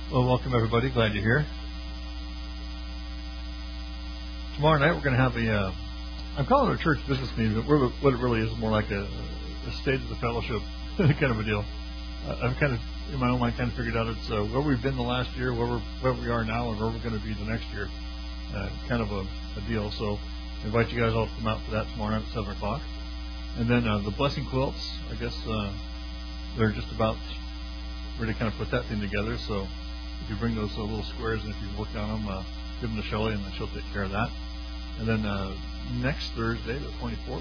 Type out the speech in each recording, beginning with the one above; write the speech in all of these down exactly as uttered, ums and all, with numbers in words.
Well, welcome everybody. Glad you're here. Tomorrow night we're going to have a, uh, I'm calling it a church business meeting, but we're, what it really is more like a, a state of the fellowship kind of a deal. Uh, I've kind of, in my own mind, kind of figured out it's uh, where we've been the last year, where, we're, where we are now, and where we're going to be the next year. Uh, kind of a, a deal. So I invite you guys all to come out for that tomorrow night at seven o'clock. And then uh, the blessing quilts, I guess uh, they're just about ready to kind of put that thing together. So if you bring those uh, little squares and if you work on them, uh, give them to Shelley and then she'll take care of that. And then uh, next Thursday, the twenty-fourth,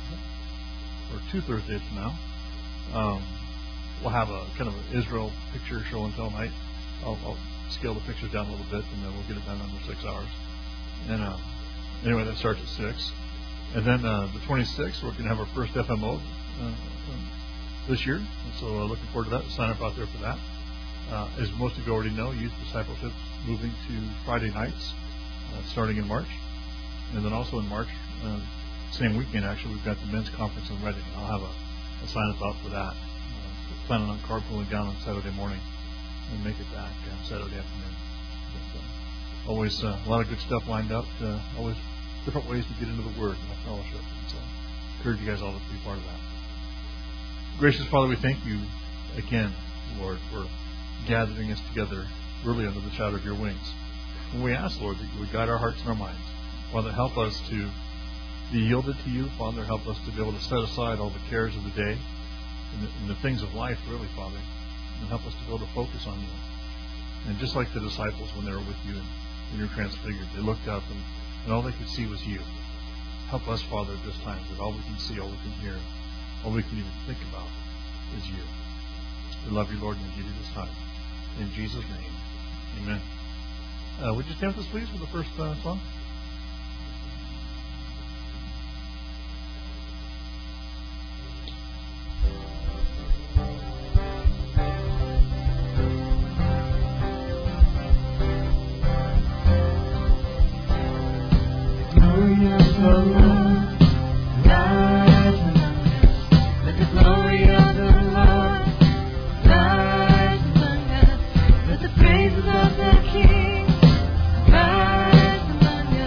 or two Thursdays from now, um, we'll have a kind of an Israel picture show and tell night. I'll, I'll scale the pictures down a little bit and then we'll get it done under six hours. And uh, anyway, that starts at six. And then uh, the twenty-sixth, we're going to have our first F M O uh, this year. And so uh, looking forward to that. Sign up out there for that. Uh, as most of you already know, Youth Discipleship is moving to Friday nights, uh, starting in March. And then also in March, uh, same weekend actually, we've got the men's conference in Reading. I'll have a, a sign up out for that. Uh, planning on carpooling down on Saturday morning and make it back on Saturday afternoon. But, uh, always uh, a lot of good stuff lined up. Uh, always different ways to get into the Word and the fellowship. And so I encourage you guys all to be part of that. Gracious Father, we thank you again, Lord, for gathering us together really under the shadow of your wings. And we ask, Lord, that you would guide our hearts and our minds. Father, help us to be yielded to you. Father, help us to be able to set aside all the cares of the day and the, and the things of life, really, Father. And help us to be able to focus on you. And just like the disciples when they were with you and when you were transfigured, they looked up and, and all they could see was you. Help us, Father, at this time, that all we can see, all we can hear, all we can even think about is you. We love you, Lord, and we give you this time. In Jesus' name, amen. Uh, would you stand with us, please, for the first uh, song? Praises of the King, rise among us.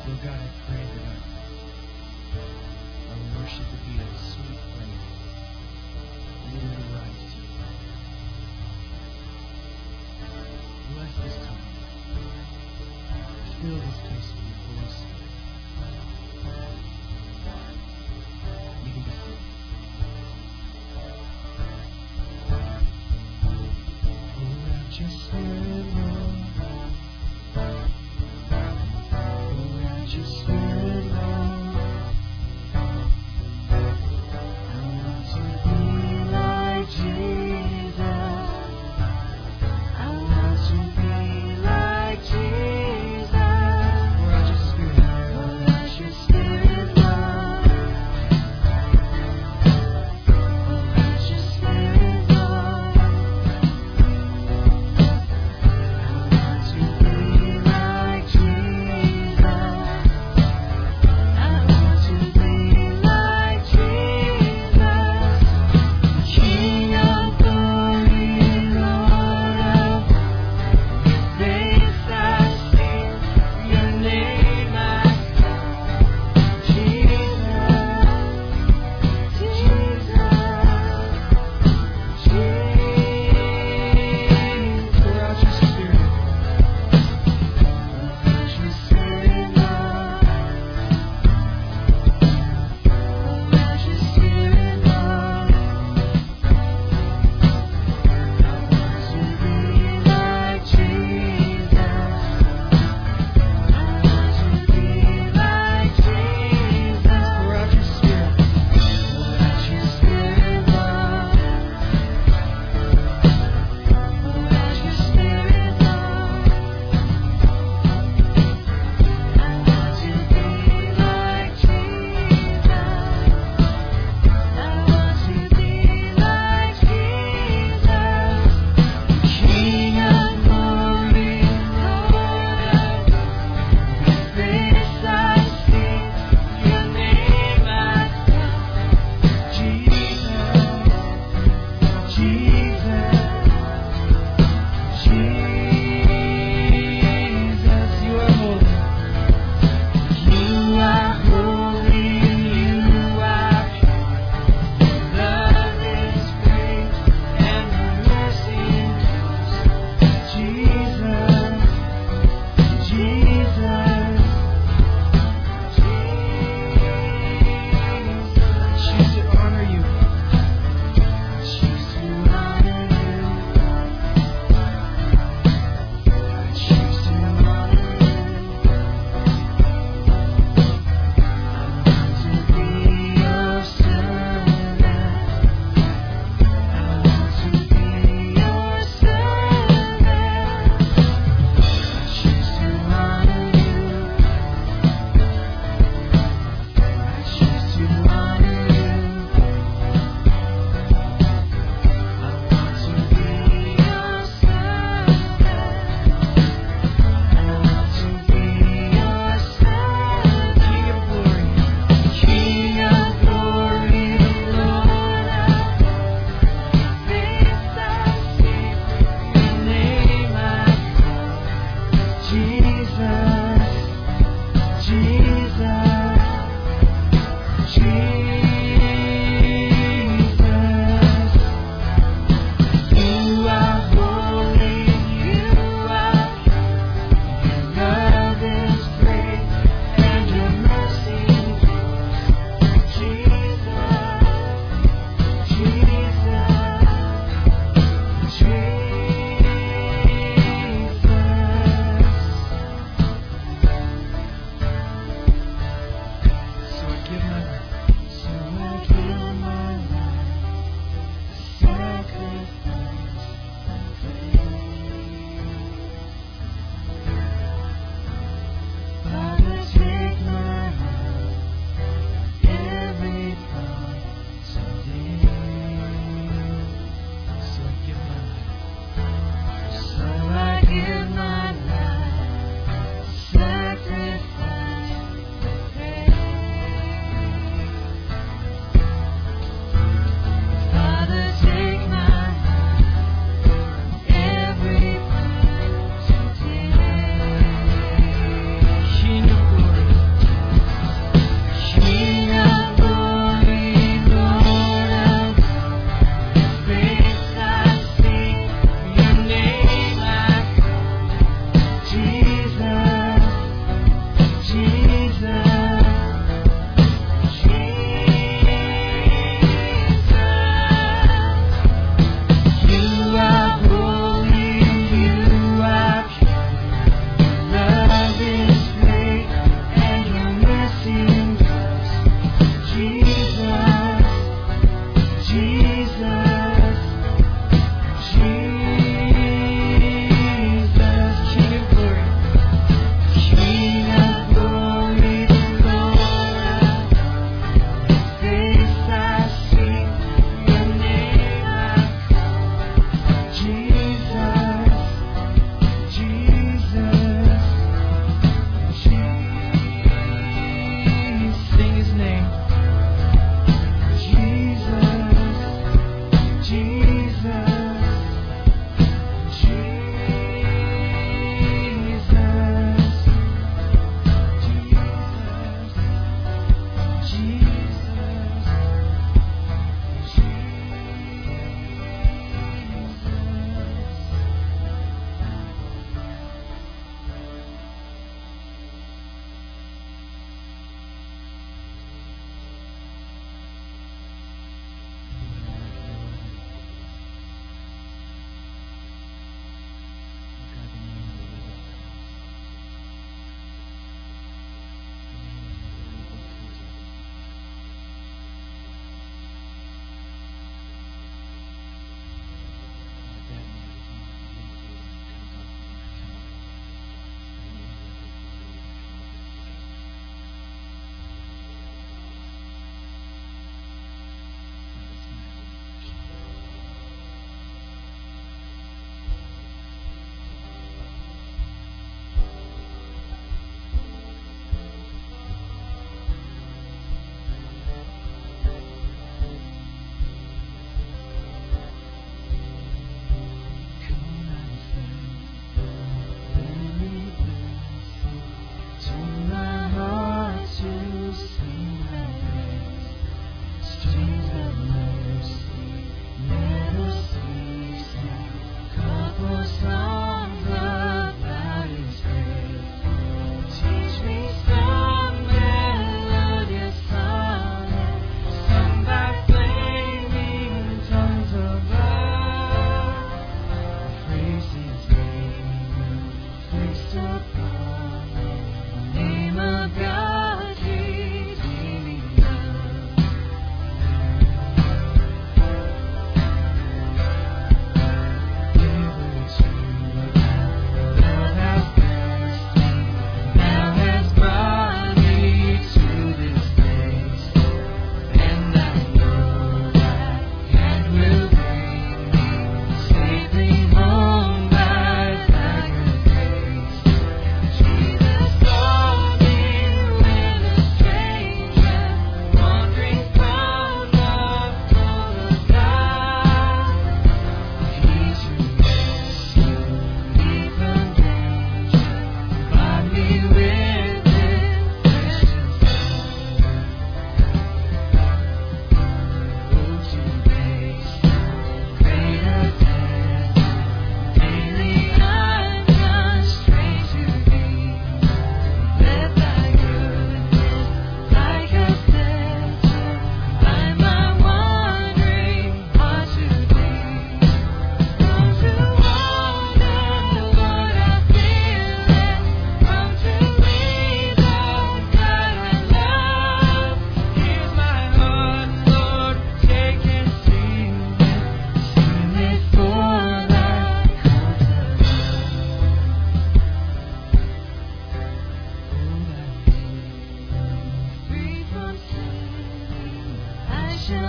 So God, I pray that our, our worship would be a sweet flame. And it would rise to you. Bless this time. Fill this place with your Holy Spirit. Make it good. Oh, righteous Spirit, Lord. Oh, righteous Spirit, Lord. I want to be like Jesus. I want to be like Jesus. Oh, righteous Spirit. Oh, righteous Spirit, Lord. Oh, righteous Spirit, Lord. I want to be like Jesus.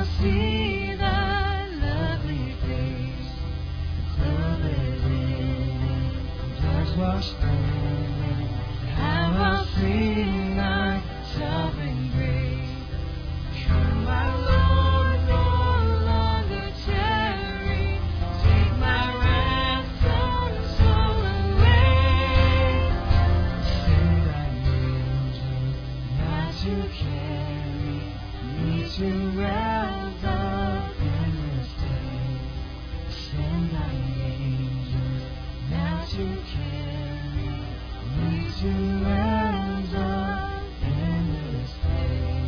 will see thy lovely face, clothed in blood washed clean. I will sing thy sovereign grace. Come, my Lord, no longer tarry. Take my ransomed soul away. Send thine angel now to carry me to realms of endless day. Send thine angel now to carry me to realms of endless day.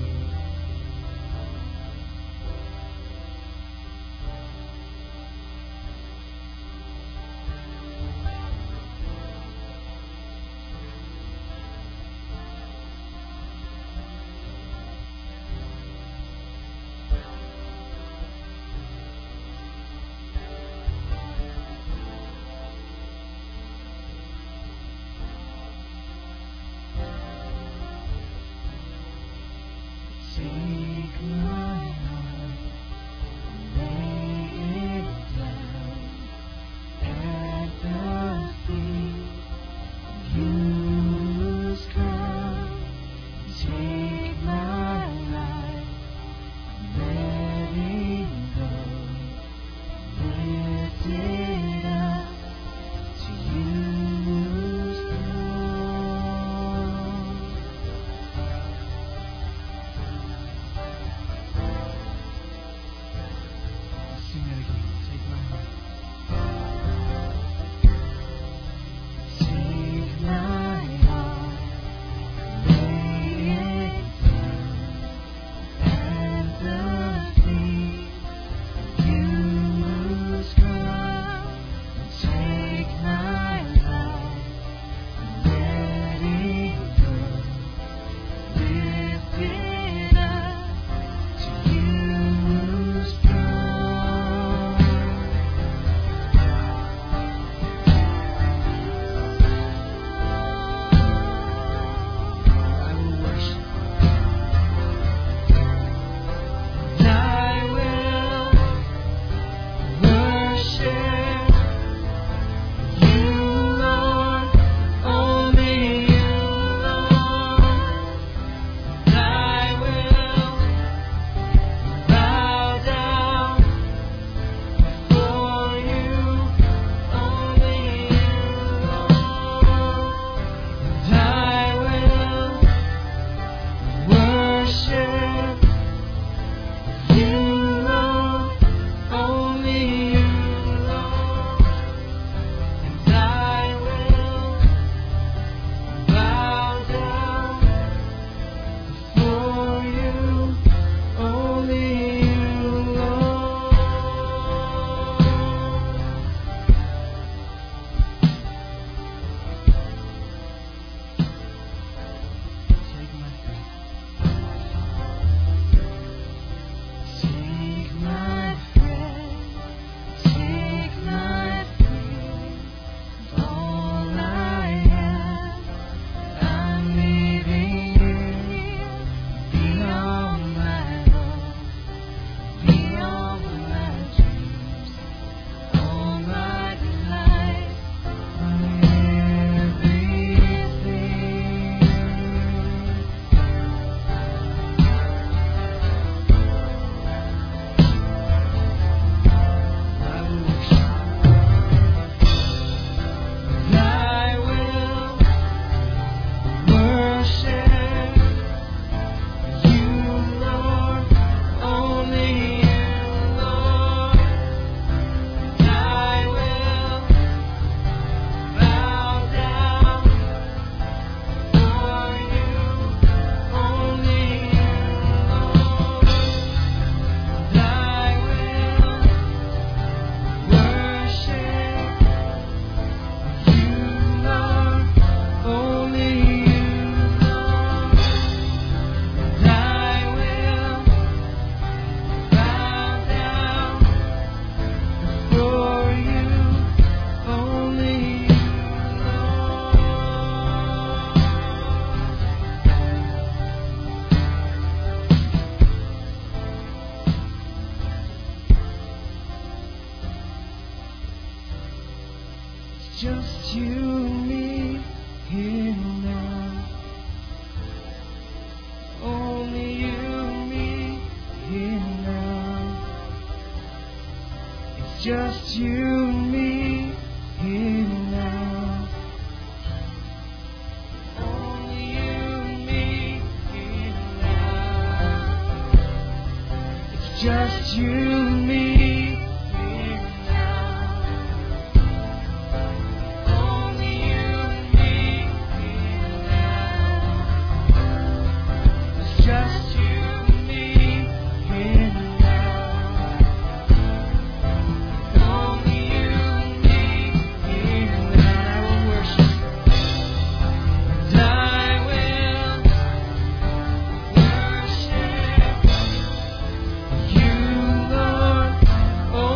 just you and me here now. Only you and me here now. It's just you and me here now. Only you and me here now. It's just you and me. Oh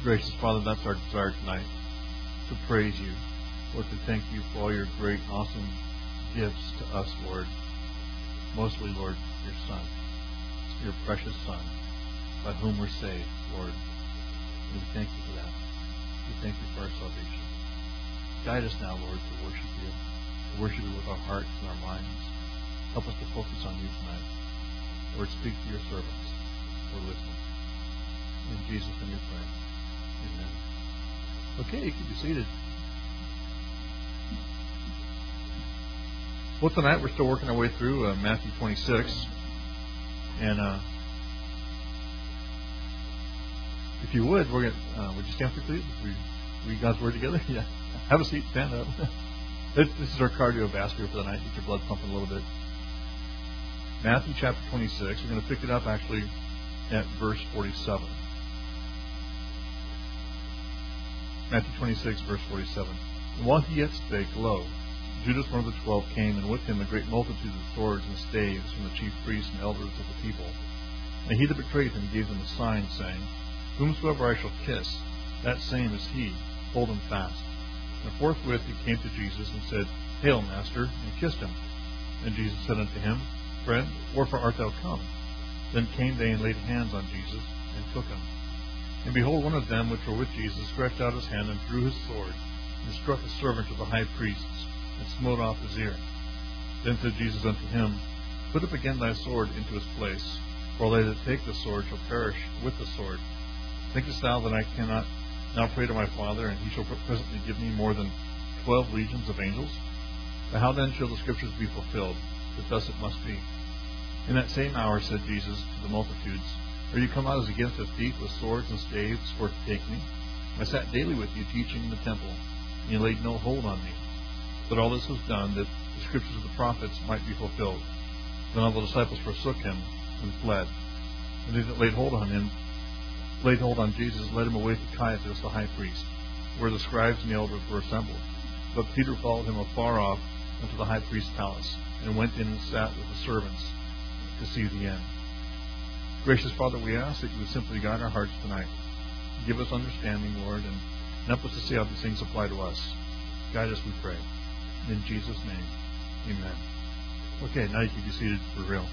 Gracious Father, that's our desire tonight, to praise you, Lord, to thank you for all your great, awesome gifts to us, Lord. Mostly, Lord, your Son, your precious Son, by whom we're saved, Lord. And we thank you for that. We thank you for our salvation. Guide us now, Lord, to worship you, to worship you with our hearts and our minds. Help us to focus on you tonight. Lord, speak to your servants. We're listening. In Jesus' name we pray. Amen. Okay, you can be seated. Well, tonight we're still working our way through uh, Matthew twenty-six. And uh, if you would, we're gonna, uh, would you stand for please? We read God's Word together? Yeah. Have a seat, stand up. This is our cardiovascular for the night. Get your blood pumping a little bit. Matthew chapter twenty-six. We're going to pick it up actually at verse forty-seven. Matthew twenty-six, verse forty-seven. And while he yet spake, lo, Judas, one of the twelve, came, and with him a great multitude of swords and staves from the chief priests and elders of the people. And he that betrayed him gave them a sign, saying, Whomsoever I shall kiss, that same is he. Hold him fast. And forthwith he came to Jesus and said, Hail, Master, and kissed him. And Jesus said unto him, Friend, wherefore art thou come? Then came they and laid hands on Jesus, and took him. And behold, one of them which were with Jesus stretched out his hand and drew his sword, and struck a servant of the high priests, and smote off his ear. Then said Jesus unto him, Put up again thy sword into his place, for they that take the sword shall perish with the sword. Thinkest thou that I cannot now pray to my Father, and he shall presently give me more than twelve legions of angels? But how then shall the Scriptures be fulfilled, that thus it must be? In that same hour said Jesus to the multitudes, Are you come out as against a thief with swords and staves for to take me? I sat daily with you teaching in the temple, and you laid no hold on me. But all this was done, that the Scriptures of the prophets might be fulfilled. Then all the disciples forsook him and fled. And they that laid hold on him, laid hold on Jesus, led him away to Caiaphas the high priest, where the scribes and the elders were assembled. But Peter followed him afar off unto the high priest's palace, and went in and sat with the servants to see the end. Gracious Father, we ask that you would simply guide our hearts tonight. Give us understanding, Lord, and help us to see how these things apply to us. Guide us, we pray. In Jesus' name, amen. Okay, now you can be seated for real.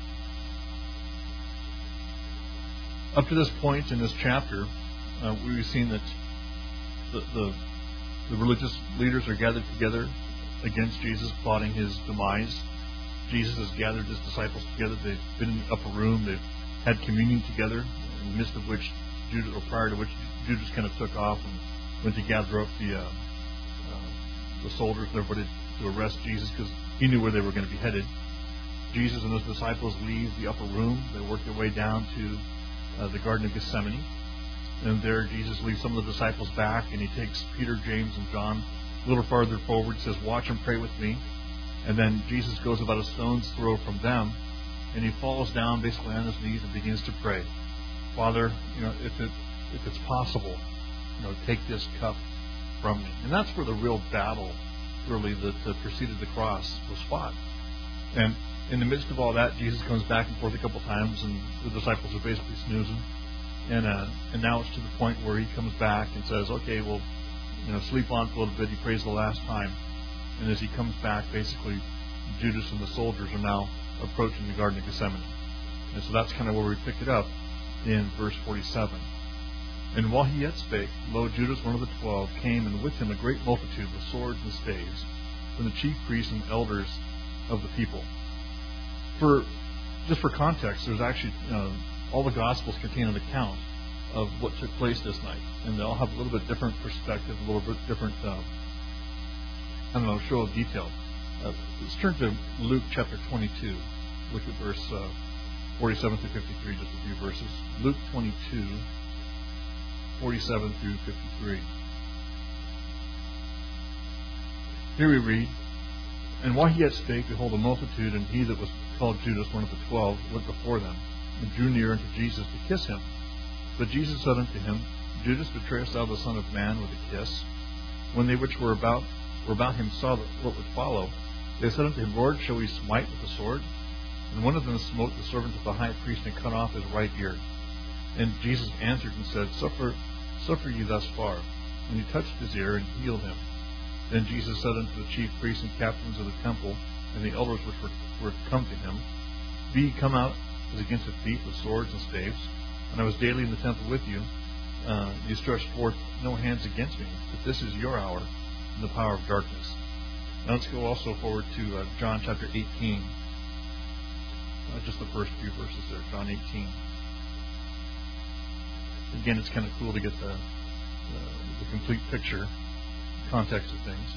Up to this point in this chapter, uh, we've seen that the, the, the religious leaders are gathered together against Jesus, plotting his demise. Jesus has gathered his disciples together. They've been in the upper room. They've had communion together, in the midst of which Judas, or prior to which Judas kind of took off and went to gather up the uh, uh, the soldiers and everybody to arrest Jesus, because he knew where they were going to be headed. Jesus and his disciples leave the upper room. They work their way down to uh, the Garden of Gethsemane. And there Jesus leaves some of the disciples back, and he takes Peter, James, and John a little farther forward. He says, Watch and pray with me. And then Jesus goes about a stone's throw from them, and he falls down basically on his knees and begins to pray. Father, you know, if it if it's possible, you know, take this cup from me. And that's where the real battle, really, that, that preceded the cross was fought. And in the midst of all that, Jesus comes back and forth a couple times, and the disciples are basically snoozing. And uh, and now it's to the point where he comes back and says, okay, well, you know, sleep on for a little bit. He prays the last time. And as he comes back, basically, Judas and the soldiers are now approaching the Garden of Gethsemane. And so that's kind of where we pick it up in verse forty-seven. And while he yet spake, lo, Judas, one of the twelve, came, and with him a great multitude with swords and staves, from the chief priests and elders of the people. For just for context, there's actually uh, all the Gospels contain an account of what took place this night, and they all have a little bit different perspective, a little bit different, uh, I don't know, show of detail. Uh, let's turn to Luke chapter twenty-two. Look at verse uh, forty-seven through fifty-three, just a few verses. Luke twenty-two, forty-seven through fifty-three. Here we read, And while he yet spake, behold, a multitude, and he that was called Judas, one of the twelve, went before them, and drew near unto Jesus to kiss him. But Jesus said unto him, Judas, betrayest thou the Son of Man with a kiss? When they which were about were about him saw what would follow, they said unto him, Lord, shall we smite with the sword? And one of them smote the servant of the high priest, and cut off his right ear. And Jesus answered and said, Suffer suffer ye thus far? And he touched his ear and healed him. Then Jesus said unto the chief priests and captains of the temple, and the elders which were, were come to him, Be ye come out as against a thief with swords and staves? And I was daily in the temple with you. Uh, you stretched forth no hands against me, but this is your hour and the power of darkness. Now let's go also forward to uh, John chapter eighteen. Uh, just the first few verses there, John eighteen. Again, it's kind of cool to get the, uh, the complete picture, context of things.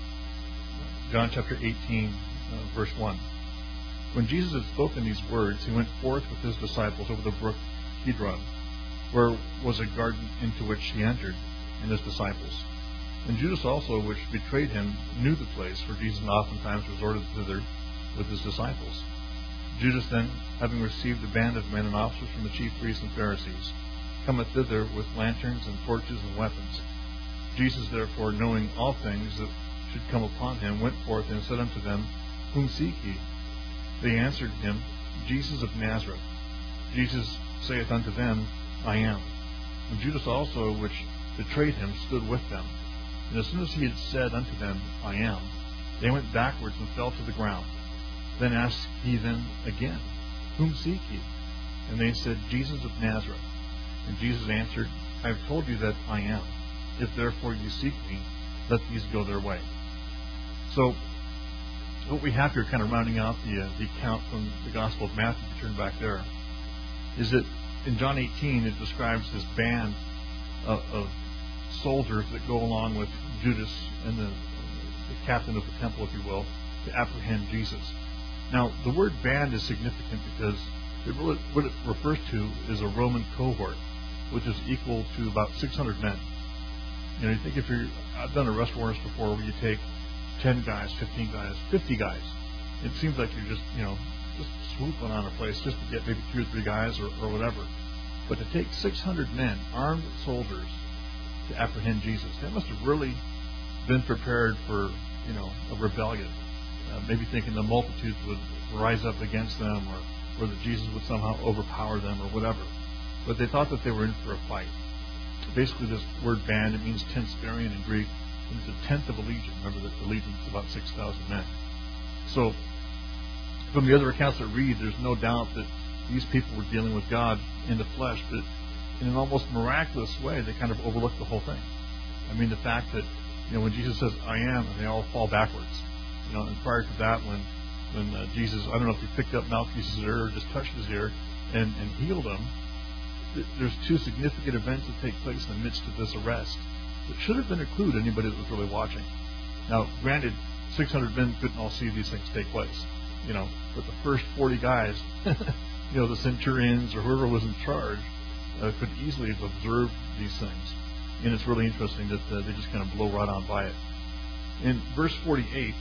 Uh, John chapter eighteen, uh, verse one. When Jesus had spoken these words, he went forth with his disciples over the brook Kidron, where was a garden into which he entered, and his disciples. And Judas also, which betrayed him, knew the place, for Jesus oftentimes resorted thither with his disciples. Judas then, having received a band of men and officers from the chief priests and Pharisees, cometh thither with lanterns and torches and weapons. Jesus therefore, knowing all things that should come upon him, went forth and said unto them, Whom seek ye? They answered him, Jesus of Nazareth. Jesus saith unto them, I am. And Judas also, which betrayed him, stood with them. And as soon as he had said unto them, I am, they went backwards and fell to the ground. Then asked he them again, Whom seek ye? And they said, Jesus of Nazareth. And Jesus answered, I have told you that I am. If therefore you seek me, let these go their way. So, what we have here, kind of rounding out the, uh, the account from the Gospel of Matthew, if you turn back there, is that in John eighteen, it describes this band of, of soldiers that go along with Judas and the, the captain of the temple, if you will, to apprehend Jesus. Now, the word band is significant because it really, what it refers to is a Roman cohort, which is equal to about six hundred men. You know, you think if you're, I've done arrest warrants before where you take ten guys, fifteen guys, fifty guys. It seems like you're just, you know, just swooping on a place just to get maybe two or three guys or, or whatever. But to take six hundred men, armed soldiers, to apprehend Jesus, that must have really been prepared for, you know, a rebellion. Uh, maybe thinking the multitudes would rise up against them, or, or that Jesus would somehow overpower them, or whatever. But they thought that they were in for a fight. Basically, this word band, it means tensperion in Greek. It's a tenth of a legion. Remember that the legion is about six thousand men. So, from the other accounts that read, there's no doubt that these people were dealing with God in the flesh, but in an almost miraculous way, they kind of overlooked the whole thing. I mean, the fact that, you know, when Jesus says, I am, and they all fall backwards. You know, and prior to that, when when uh, Jesus, I don't know if he picked up Malchus' ear or just touched his ear and, and healed him, th- there's two significant events that take place in the midst of this arrest. It should have been included anybody that was really watching. Now, granted, six hundred men couldn't all see these things take place, you know, but the first forty guys, you know, the centurions or whoever was in charge, uh, could easily have observed these things. And it's really interesting that uh, they just kind of blow right on by it. In verse forty-eight,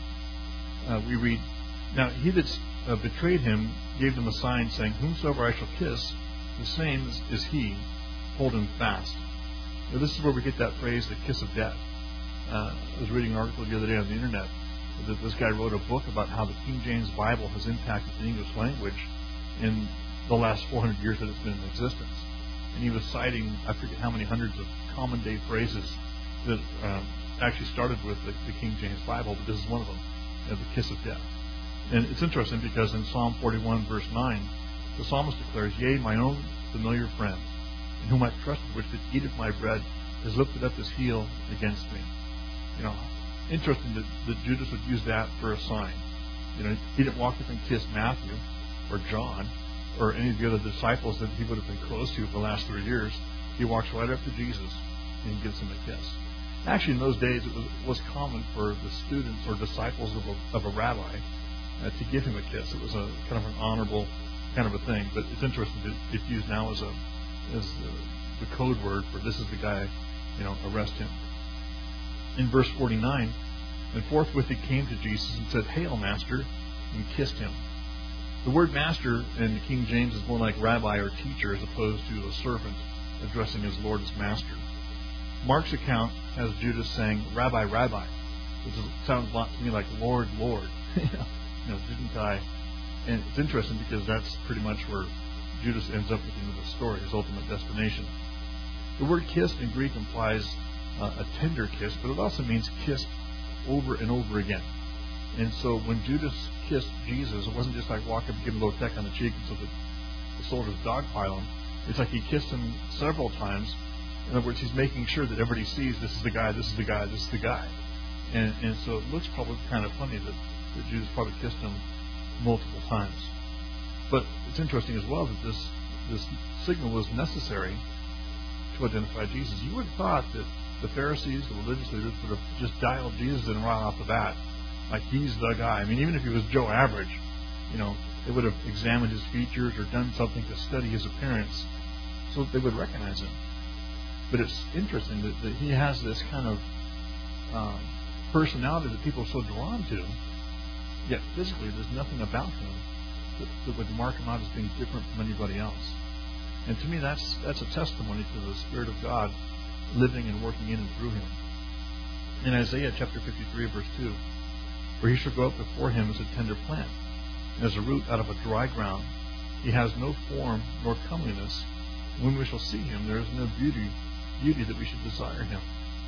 uh, we read, Now he that uh, betrayed him gave them a sign, saying, Whomsoever I shall kiss, the same is, is he, hold him fast. Now, this is where we get that phrase, the kiss of death. Uh, I was reading an article the other day on the internet that this guy wrote a book about how the King James Bible has impacted the English language in the last four hundred years that it's been in existence. And he was citing, I forget how many hundreds of common day phrases that um, actually started with the, the King James Bible, but this is one of them, you know, the kiss of death. And it's interesting because in Psalm forty-one, verse nine, the psalmist declares, Yea, my own familiar friend, in whom I trusted, which did eat of my bread, has lifted up his heel against me. You know, interesting that, that Judas would use that for a sign. You know, he didn't walk up and kiss Matthew or John or any of the other disciples that he would have been close to for the last three years. He walks right up to Jesus and gives him a kiss. Actually, in those days, it was, was common for the students or disciples of a, of a rabbi uh, to give him a kiss. It was a kind of an honorable kind of a thing. But it's interesting that it's used now as a as the, the code word for this is the guy, you know, arrest him. In verse forty-nine, and forthwith he came to Jesus and said, Hail, Master, and kissed him. The word master in the King James is more like rabbi or teacher as opposed to a servant addressing his Lord as master. Mark's account has Judas saying, Rabbi, Rabbi, which is, sounds a lot to me like Lord, Lord. you know, didn't I? And it's interesting because that's pretty much where Judas ends up at the end of the story, his ultimate destination. The word kissed in Greek implies uh, a tender kiss, but it also means kissed over and over again. And so when Judas kissed Jesus, it wasn't just like walk up and give him a little peck on the cheek and so that the soldiers dogpile him. It's like he kissed him several times. In other words, he's making sure that everybody sees this is the guy, this is the guy, this is the guy. And, and so it looks probably kind of funny that, that Judas probably kissed him multiple times. But it's interesting as well that this this signal was necessary to identify Jesus. You would have thought that the Pharisees, the religious leaders, would have just dialed Jesus in right off the bat. Like, he's the guy. I mean, even if he was Joe Average, you know, they would have examined his features or done something to study his appearance so that they would recognize him. But it's interesting that, that he has this kind of um, personality that people are so drawn to, yet physically there's nothing about him that, that would mark him out as being different from anybody else. And to me, that's that's a testimony to the Spirit of God living and working in and through him. In Isaiah chapter fifty-three, verse two, where he shall go up before him as a tender plant, and as a root out of a dry ground. He has no form nor comeliness. When we shall see him, there is no beauty, beauty that we should desire him.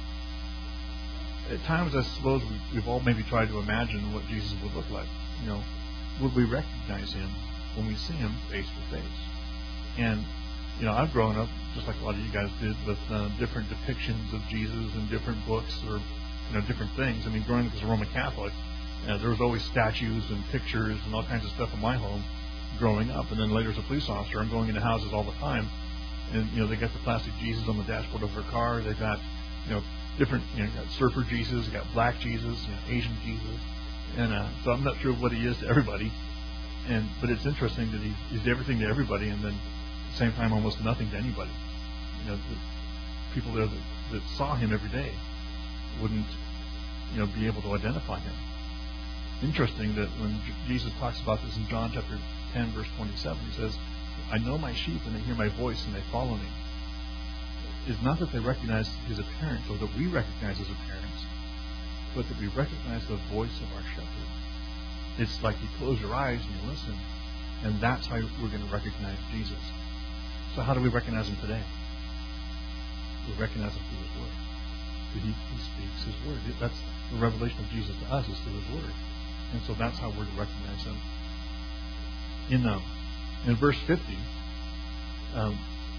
At times, I suppose we've, we've all maybe tried to imagine what Jesus would look like. You know, would we recognize him when we see him face to face? And you know, I've grown up just like a lot of you guys did with uh, different depictions of Jesus in different books or you know different things. I mean, growing up as a Roman Catholic, uh, there was always statues and pictures and all kinds of stuff in my home growing up. And then later as a police officer, I'm going into houses all the time, and you know they got the plastic Jesus on the dashboard of their car. They got you know different you know got surfer Jesus, they got black Jesus, you know, Asian Jesus, and uh, so I'm not sure what he is to everybody. And but it's interesting that he, he's everything to everybody, and then at the same time almost nothing to anybody. You know, the people there that, that saw him every day wouldn't you know be able to identify him. Interesting that when J- Jesus talks about this in John chapter ten, verse twenty-seven, he says, "I know my sheep and they hear my voice and they follow me." It's not that they recognize his appearance or that we recognize his appearance, but that we recognize the voice of our shepherd. It's like you close your eyes and you listen, and that's how we're going to recognize Jesus. So how do we recognize him today? We recognize him through his word. He, he speaks his word. That's the revelation of Jesus to us is through his word. And so that's how we're to recognize him. In um, in verse fifty, um,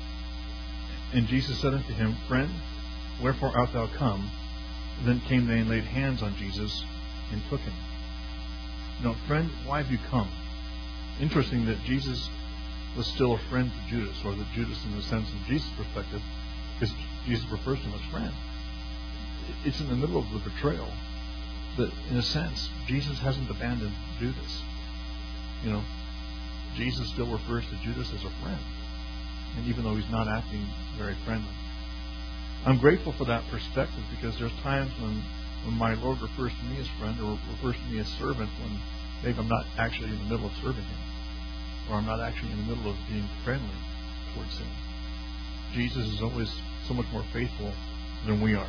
and Jesus said unto him, "Friend, wherefore art thou come?" Then came they and laid hands on Jesus and took him. No, friend, why have you come? Interesting that Jesus was still a friend to Judas, or that Judas, in the sense of Jesus' perspective, because Jesus refers to him as friend. It's in the middle of the betrayal that, in a sense, Jesus hasn't abandoned Judas. You know, Jesus still refers to Judas as a friend, and even though he's not acting very friendly. I'm grateful for that perspective, because there's times when when my Lord refers to me as friend or refers to me as servant when maybe I'm not actually in the middle of serving him, or I'm not actually in the middle of being friendly towards him. Jesus is always so much more faithful than we are.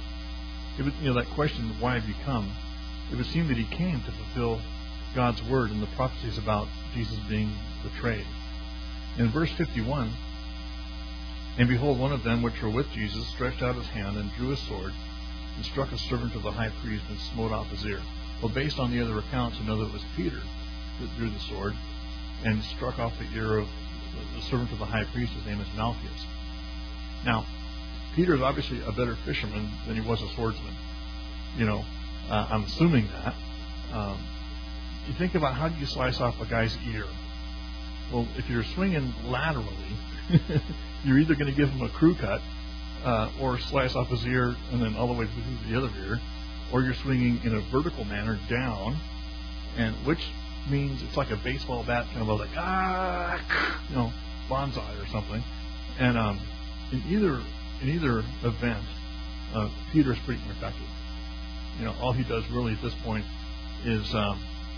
It would, you know, that question, why have you come? It would seem that he came to fulfill God's word and the prophecies about Jesus being betrayed. In verse fifty-one, and behold, one of them which were with Jesus stretched out his hand and drew his sword and struck a servant of the high priest and smote off his ear. Well, based on the other accounts, you know that it was Peter that drew the sword and struck off the ear of the servant of the high priest. His name is Malchus. Now, Peter is obviously a better fisherman than he was a swordsman. You know, uh, I'm assuming that. Um, you think about, how do you slice off a guy's ear? Well, if you're swinging laterally, you're either going to give him a crew cut, uh, or slice off his ear and then all the way through the other ear, or you're swinging in a vertical manner down, and which means it's like a baseball bat, kind of like ah, you know, bonsai or something. And um, in either in either event, uh, Peter's pretty ineffective. You know, all he does really at this point is um,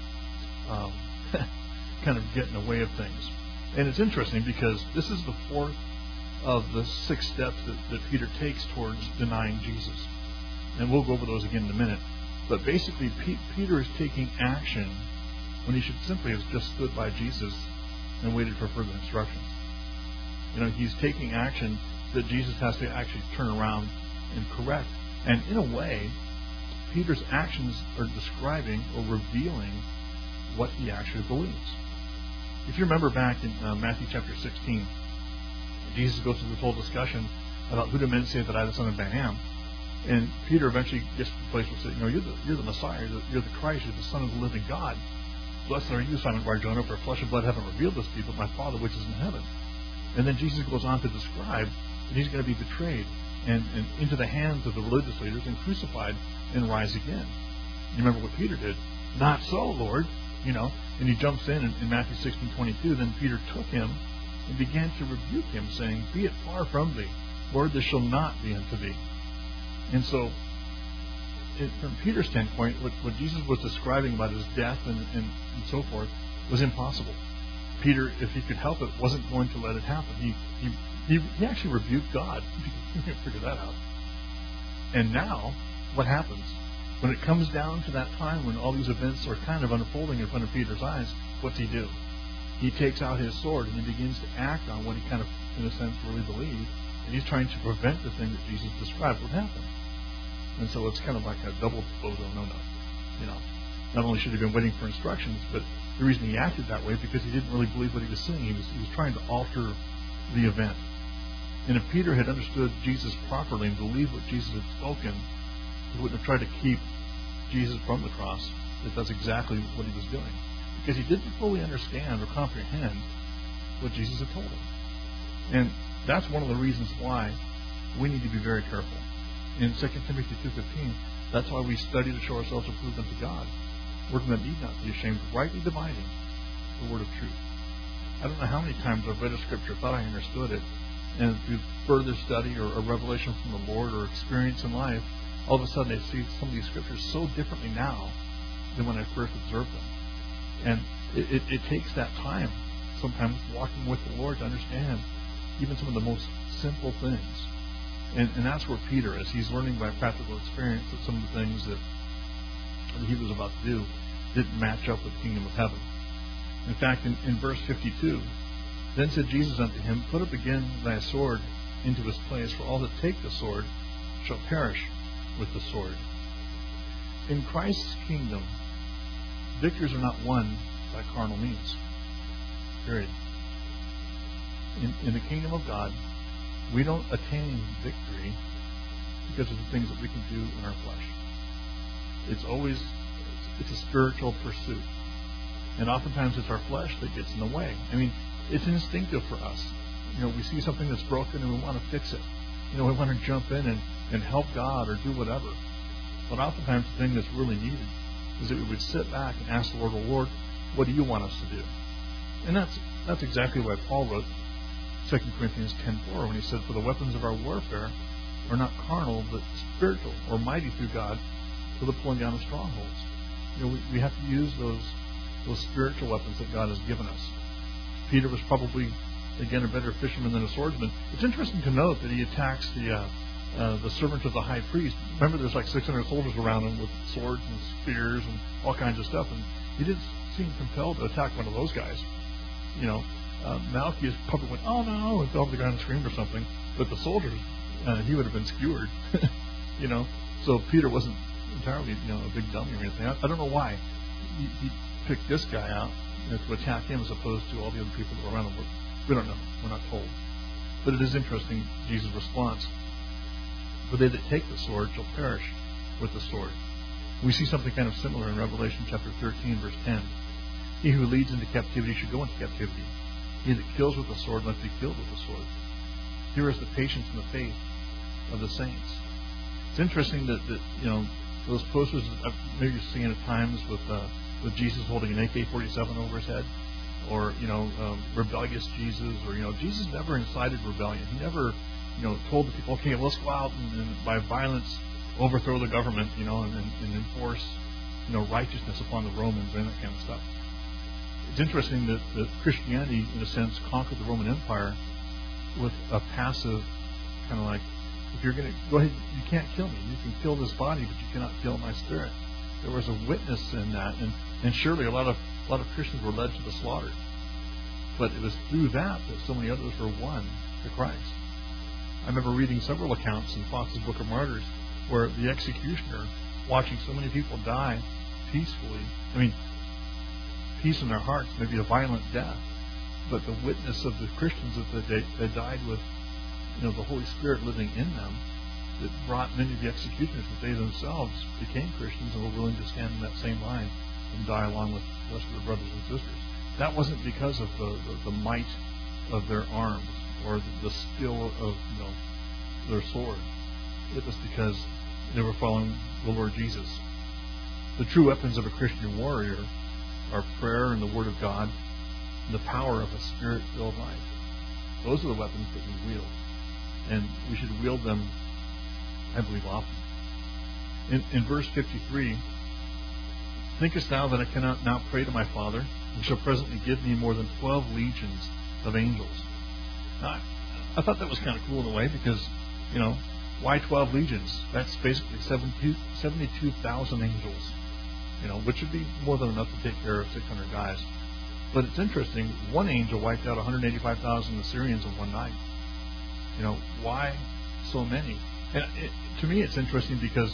um, kind of get in the way of things. And it's interesting because this is the fourth of the six steps that, that Peter takes towards denying Jesus. And we'll go over those again in a minute. But basically, P- Peter is taking action when he should simply have just stood by Jesus and waited for further instructions. You know, he's taking action that Jesus has to actually turn around and correct. And in a way, Peter's actions are describing or revealing what he actually believes. If you remember back in uh, Matthew chapter sixteen, Jesus goes through this whole discussion about who do men say that I, the son of man, am. And Peter eventually gets to the place where he says, you know, you're the, you're the Messiah, you're the, you're the Christ, you're the Son of the living God. Blessed are you, Simon Bar-Jonah, for flesh and blood haven't revealed this to you, but my Father which is in heaven. And then Jesus goes on to describe that he's going to be betrayed and, and into the hands of the religious leaders and crucified and rise again. You remember what Peter did? Not so, Lord. You know, and he jumps in, in in Matthew sixteen twenty-two. Then Peter took him and began to rebuke him, saying, Be it far from thee, Lord, this shall not be unto thee. And so, it, from Peter's standpoint, what, what Jesus was describing about his death and, and, and so forth was impossible. Peter, if he could help it, wasn't going to let it happen. He he he, he actually rebuked God. You can figure that out. And now, what happens? When it comes down to that time when all these events are kind of unfolding in front of Peter's eyes, what's he do? He takes out his sword and he begins to act on what he kind of, in a sense, really believed. And he's trying to prevent the thing that Jesus described would happen. And so it's kind of like a double bozo no-no. You know, not only should he have been waiting for instructions, but the reason he acted that way because he didn't really believe what he was saying. He was, he was trying to alter the event. And if Peter had understood Jesus properly and believed what Jesus had spoken, he wouldn't have tried to keep Jesus from the cross. That that's exactly what he was doing. Because he didn't fully understand or comprehend what Jesus had told him. And that's one of the reasons why we need to be very careful. In Second Timothy two fifteen, that's why we study to show ourselves approved unto God, workmen that need not be ashamed, rightly dividing the word of truth. I don't know how many times I've read a scripture, thought I understood it, and through further study or a revelation from the Lord or experience in life, all of a sudden I see some of these scriptures so differently now than when I first observed them. And it, it, it takes that time, sometimes walking with the Lord, to understand even some of the most simple things. And, and that's where Peter is. He's learning by practical experience that some of the things that he was about to do didn't match up with the kingdom of heaven. In fact, in, in verse fifty-two, then said Jesus unto him, Put up again thy sword into his place, for all that take the sword shall perish with the sword. In Christ's kingdom, victories are not won by carnal means. Period. In, in the kingdom of God, we don't attain victory because of the things that we can do in our flesh. It's always, it's a spiritual pursuit. And oftentimes it's our flesh that gets in the way. I mean, it's instinctive for us. You know, we see something that's broken and we want to fix it. You know, we want to jump in and, and help God or do whatever. But oftentimes the thing that's really needed is that we would sit back and ask the Lord, well, Lord, what do you want us to do? And that's that's exactly why Paul wrote Second Corinthians ten four when he said, For the weapons of our warfare are not carnal, but spiritual, or mighty through God, for the pulling down of strongholds. You know, we, we have to use those those spiritual weapons that God has given us. Peter was probably, again, a better fisherman than a swordsman. It's interesting to note that he attacks the uh, uh, the servant of the high priest. Remember, there's like six hundred soldiers around him with swords and spears and all kinds of stuff, and he did seem compelled to attack one of those guys. You know, uh, Malchus probably went, oh no, and fell to the ground and screamed or something. But the soldiers, uh, he would have been skewered. You know, so Peter wasn't entirely, you know, a big dummy or anything. I, I don't know why he, he picked this guy out, you know, to attack him as opposed to all the other people that were around him. We don't know. We're not told. But it is interesting, Jesus' response. For they that take the sword shall perish with the sword. We see something kind of similar in Revelation chapter thirteen, verse ten. He who leads into captivity should go into captivity. He that kills with the sword must be killed with the sword. Here is the patience and the faith of the saints. It's interesting that, that you know, those posters that I've maybe seen at times with uh, with Jesus holding an A K forty-seven over his head, or, you know, um, rebellious Jesus, or, you know, Jesus never incited rebellion. He never, you know, told the people, okay, let's go out and, and by violence overthrow the government, you know, and, and, and enforce, you know, righteousness upon the Romans and that kind of stuff. It's interesting that, that Christianity, in a sense, conquered the Roman Empire with a passive kind of like, if you're going to go ahead, you can't kill me. You can kill this body, but you cannot kill my spirit. There was a witness in that, and, and surely a lot of a lot of Christians were led to the slaughter. But it was through that that so many others were won to Christ. I remember reading several accounts in Fox's Book of Martyrs where the executioner, watching so many people die peacefully, I mean, peace in their hearts, maybe a violent death, but the witness of the Christians that they, they died with, you know, the Holy Spirit living in them, that brought many of the executioners that they themselves became Christians and were willing to stand in that same line and die along with the rest of their brothers and sisters. That wasn't because of the, the, the might of their arms or the, the skill of, you know, their sword. It was because they were following the Lord Jesus. The true weapons of a Christian warrior are prayer and the Word of God and the power of a Spirit-filled life. Those are the weapons that we wield. And we should wield them, I believe, often. In, in verse fifty-three, thinkest thou that I cannot now pray to my Father, who shall presently give me more than twelve legions of angels? Now, I, I thought that was kind of cool in a way because, you know, why twelve legions? That's basically seventy-two thousand angels, you know, which would be more than enough to take care of six hundred guys. But it's interesting, one angel wiped out one hundred eighty-five thousand Assyrians in one night. You know, why so many? And it, to me, it's interesting because,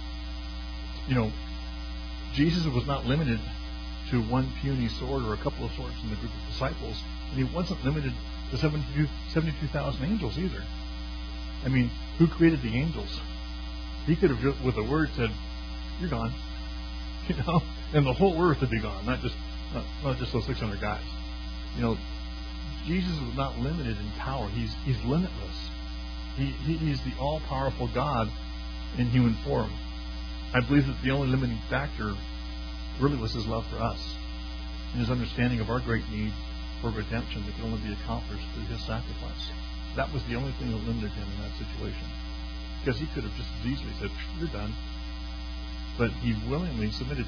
you know, Jesus was not limited to one puny sword or a couple of swords in the group of disciples, and he wasn't limited to seventy-two thousand angels either. I mean, who created the angels? He could have just, with a word, said, "You're gone," you know, and the whole earth would be gone, not just not, not just those six hundred guys. You know, Jesus was not limited in power. He's he's limitless. He, he he's the all-powerful God in human form. I believe that the only limiting factor really was his love for us and his understanding of our great need for redemption that could only be accomplished through his sacrifice. That was the only thing that limited him in that situation. Because he could have just as easily said, "You're done." But he willingly submitted.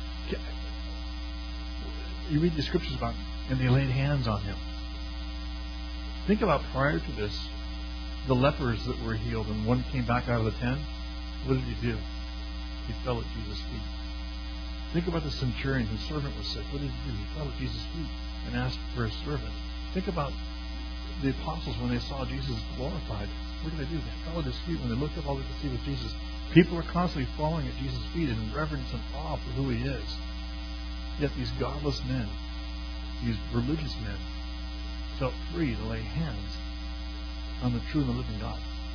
You read the scriptures about him, and they laid hands on him. Think about prior to this, the lepers that were healed, and one came back out of the tent. What did he do? He fell at Jesus' feet. Think about the centurion whose servant was sick. What did he do? He fell at Jesus' feet and asked for his servant. Think about the apostles when they saw Jesus glorified. What did they do? They fell at his feet. When they looked up, all they could see was Jesus. People are constantly falling at Jesus' feet in reverence and awe for who he is. Yet these godless men, these religious men, felt free to lay hands on the true and the living God.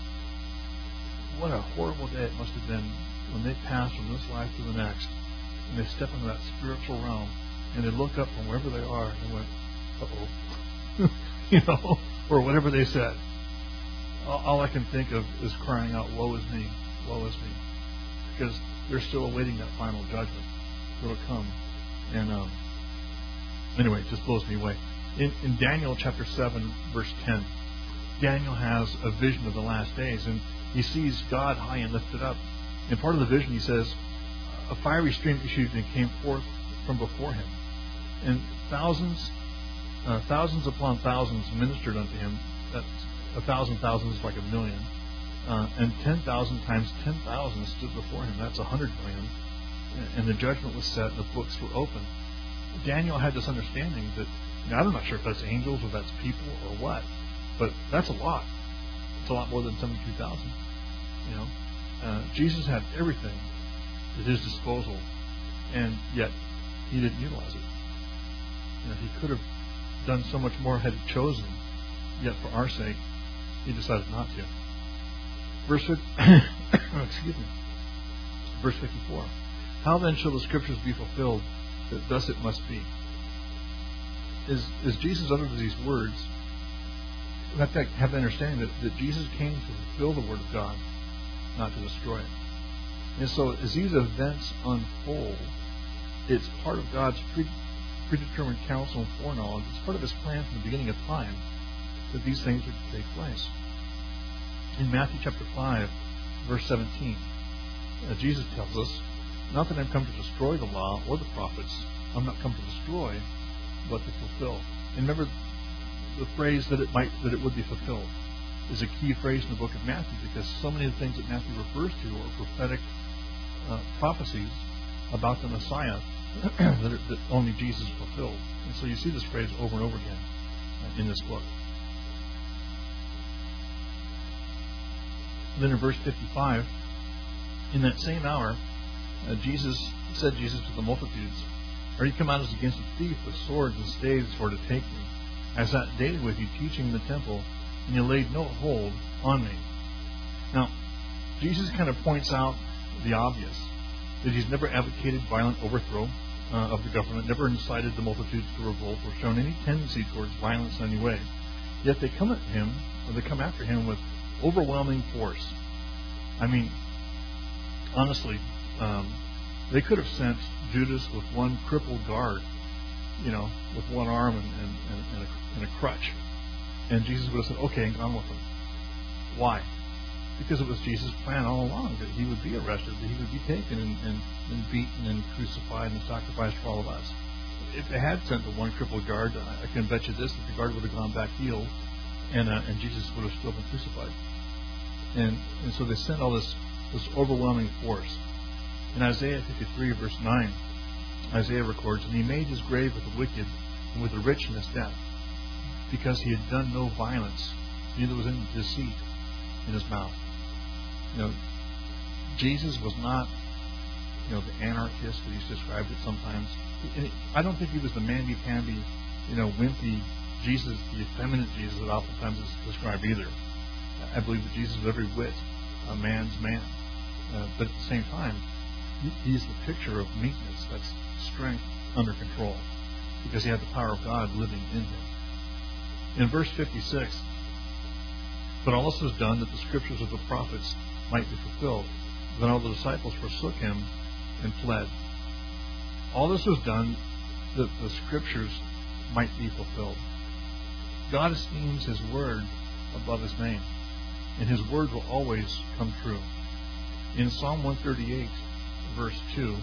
What a horrible day it must have been when they passed from this life to the next, and they step into that spiritual realm, and they look up from wherever they are and went, "Uh-oh," you know, or whatever they said. All I can think of is crying out, "Woe is me, woe is me," because they're still awaiting that final judgment that'll come. And um, anyway, it just blows me away. In, in Daniel chapter seven, verse ten, Daniel has a vision of the last days, and he sees God high and lifted up. And part of the vision, he says, a fiery stream issued and came forth from before him, and thousands, uh, thousands upon thousands ministered unto him. That's a thousand thousands is like a million, uh, and ten thousand times ten thousand stood before him. That's a hundred million. And the judgment was set, and the books were opened. Daniel had this understanding that, now I'm not sure if that's angels or that's people or what, but that's a lot. It's a lot more than seventy-two thousand. You know, uh, Jesus had everything at his disposal, and yet he didn't utilize it. You know, he could have done so much more had he chosen, yet for our sake, he decided not to. Verse, excuse me, verse fifty-four. How then shall the scriptures be fulfilled that thus it must be? As, as Jesus uttered these words, we have to have the understanding that, that Jesus came to fulfill the word of God, not to destroy it. And so as these events unfold, it's part of God's pre- predetermined counsel and foreknowledge. It's part of his plan from the beginning of time that these things would take place. In Matthew chapter five, verse seventeen, uh, Jesus tells us, "Not that I'm come to destroy the law or the prophets. I'm not come to destroy, but to fulfill." And remember, the phrase that it might, that it would be fulfilled, is a key phrase in the book of Matthew, because so many of the things that Matthew refers to are prophetic uh, prophecies about the Messiah that, are, that only Jesus fulfilled. And so you see this phrase over and over again uh, in this book. Then in verse fifty-five, in that same hour, uh, Jesus said Jesus to the multitudes, "Are you come out as against a thief with swords and staves for to take me? I sat daily with you teaching in the temple, and you laid no hold on me." Now, Jesus kind of points out the obvious, that he's never advocated violent overthrow uh, of the government, never incited the multitudes to revolt or shown any tendency towards violence in any way. Yet they come at him, or they come after him with overwhelming force. I mean, honestly, um, they could have sent Judas with one crippled guard, you know, with one arm and, and, and, and, a, and a crutch. And Jesus would have said, okay, and gone with them. Why? Because it was Jesus' plan all along that he would be arrested, that he would be taken and, and, and beaten and crucified and sacrificed for all of us. If they had sent the one crippled guard, I can bet you this, that the guard would have gone back healed, and uh, and Jesus would have still been crucified. And and so they sent all this, this overwhelming force. In Isaiah fifty-three, verse nine, Isaiah records, "And he made his grave with the wicked and with the rich in his death, because he had done no violence, neither was any deceit in his mouth." You know, Jesus was not, you know, the anarchist that he's described it sometimes. And I don't think he was the mamby-pamby, you know, wimpy Jesus, the effeminate Jesus that oftentimes is described either. I believe that Jesus was every whit a man's man. Uh, but at the same time, he's the picture of meekness, that's strength under control, because he had the power of God living in him. In verse fifty-six, "But all this was done that the scriptures of the prophets might be fulfilled. Then all the disciples forsook him and fled." All this was done that the scriptures might be fulfilled. God esteems his word above his name, and his word will always come true. In Psalm one thirty-eight, verse two,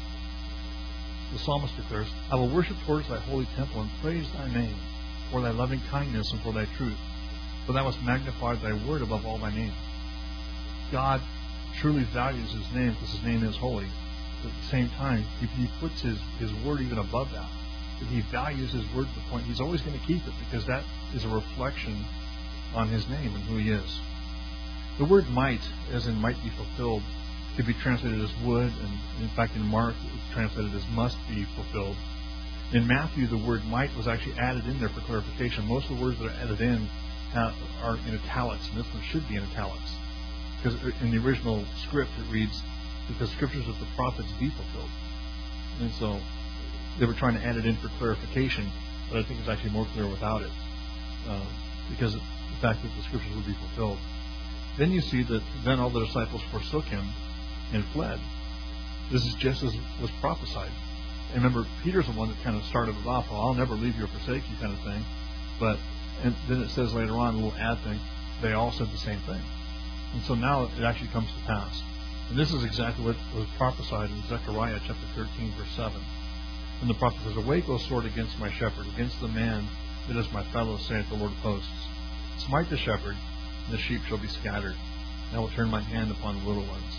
the psalmist declares, "I will worship towards thy holy temple and praise thy name for thy loving kindness and for thy truth. For thou hast magnified thy word above all thy name." God truly values his name because his name is holy. But at the same time, he, he puts his, his word even above that. That he values his word to the point he's always going to keep it, because that is a reflection on his name and who he is. The word might, as in might be fulfilled, could be translated as would, and in fact in Mark it was translated as must be fulfilled. In Matthew, the word might was actually added in there for clarification. Most of the words that are added in have, are in italics, and this one should be in italics. Because in the original script it reads, "that the scriptures of the prophets be fulfilled." And so they were trying to add it in for clarification, but I think it's actually more clear without it, uh, because of the fact that the scriptures would be fulfilled. Then you see that then all the disciples forsook him and fled. This is just as was prophesied. And remember, Peter's the one that kind of started it off, "Well, I'll never leave you or forsake you," kind of thing. But and then it says later on, a little ad thing, they all said the same thing. And so now it actually comes to pass. And this is exactly what was prophesied in Zechariah chapter thirteen, verse seven. And the prophet says, "Awake, O sword, against my shepherd, against the man that is my fellow, saith the Lord of hosts. Smite the shepherd, and the sheep shall be scattered. And I will turn my hand upon the little ones."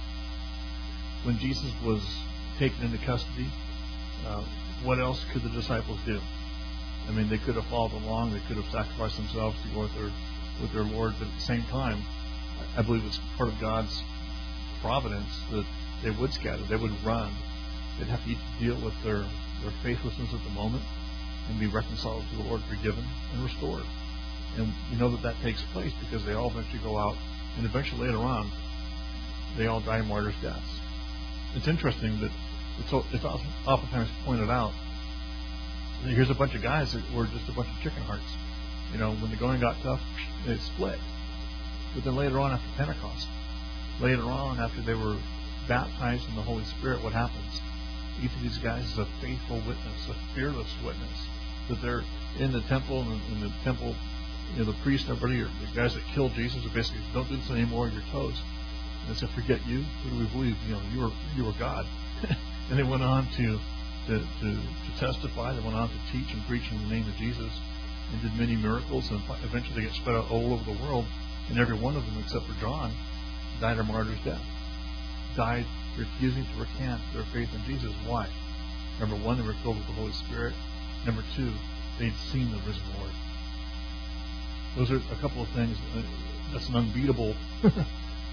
When Jesus was taken into custody, uh, what else could the disciples do? I mean, they could have followed along, they could have sacrificed themselves to go with their, with their Lord, but at the same time, I believe it's part of God's providence that they would scatter, they would run. They'd have to deal with their, their faithlessness at the moment and be reconciled to the Lord, forgiven and restored. And you know that that takes place because they all eventually go out, and eventually later on, they all die martyrs' deaths. It's interesting that it's, it's oftentimes pointed out that here's a bunch of guys that were just a bunch of chicken hearts. You know, when the going got tough, they split. But then later on, after Pentecost, later on, after they were baptized in the Holy Spirit, what happens? Each of these guys is a faithful witness, a fearless witness. That they're in the temple, and in the temple, you know, the priests and everybody, or the guys that killed Jesus, are basically, "Don't do this anymore, you're toast." And they said, "Forget you. Who do we believe? You know, you were you were God." And they went on to to, to to testify. They went on to teach and preach in the name of Jesus, and did many miracles. And eventually, they get spread out all over the world. And every one of them, except for John, died a martyr's death. Died refusing to recant their faith in Jesus. Why? Number one, they were filled with the Holy Spirit. Number two, they'd seen the risen Lord. Those are a couple of things. That's an unbeatable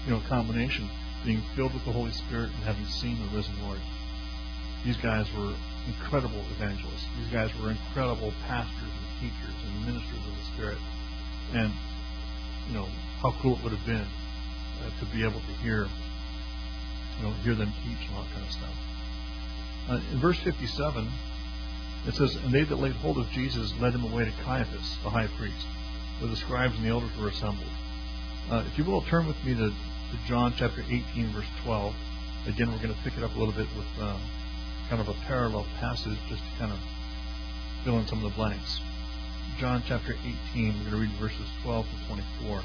you know, combination, being filled with the Holy Spirit and having seen the risen Lord. These guys were incredible evangelists. These guys were incredible pastors and teachers and ministers of the Spirit. And, you know, how cool it would have been uh, to be able to hear, you know, hear them teach and all that kind of stuff. Uh, in verse fifty-seven, it says, "And they that laid hold of Jesus led him away to Caiaphas, the high priest, where the scribes and the elders were assembled." Uh, if you will, turn with me to, to John chapter eighteen, verse twelve. Again, we're going to pick it up a little bit with uh, kind of a parallel passage just to kind of fill in some of the blanks. John chapter eighteen, we're going to read verses twelve to twenty-four.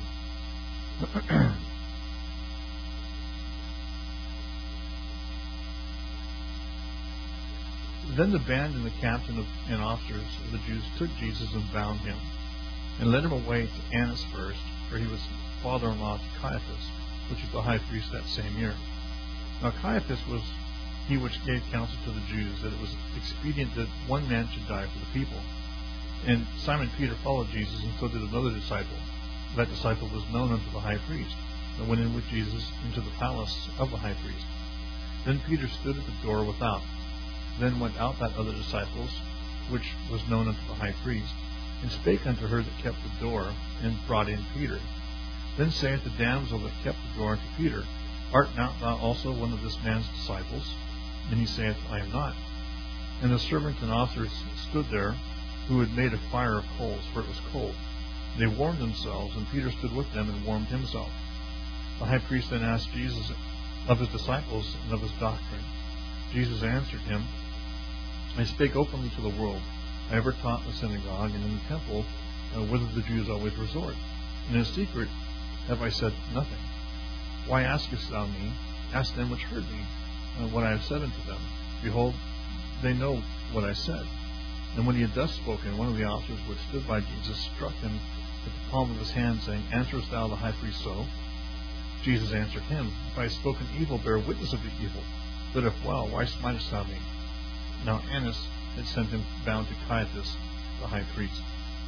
Then the band and the captain of, and officers of the Jews took Jesus and bound him, and led him away to Annas first, for he was father-in-law to Caiaphas, which was the high priest that same year. Now Caiaphas was he which gave counsel to the Jews that it was expedient that one man should die for the people. And Simon Peter followed Jesus, and so did another disciple. That disciple was known unto the high priest, and went in with Jesus into the palace of the high priest. Then Peter stood at the door without. Then went out that other disciple, which was known unto the high priest, and spake unto her that kept the door, and brought in Peter. Then saith the damsel that kept the door unto Peter, Art not thou also one of this man's disciples? And he saith, I am not. And the servants and officers stood there, who had made a fire of coals, for it was cold. They warmed themselves, and Peter stood with them and warmed himself. The high priest then asked Jesus of his disciples and of his doctrine. Jesus answered him, I spake openly to the world. I ever taught in the synagogue and in the temple, uh, whither the Jews always resort. And in secret have I said nothing. Why askest thou me? Ask them which heard me, uh, what I have said unto them. Behold, they know what I said. And when he had thus spoken, one of the officers which stood by Jesus struck him with the palm of his hand, saying, Answerest thou the high priest so? Jesus answered him, If I have spoken evil, bear witness of the evil. But if well, why smitest thou me? Now Annas had sent him bound to Caiaphas, the high priest.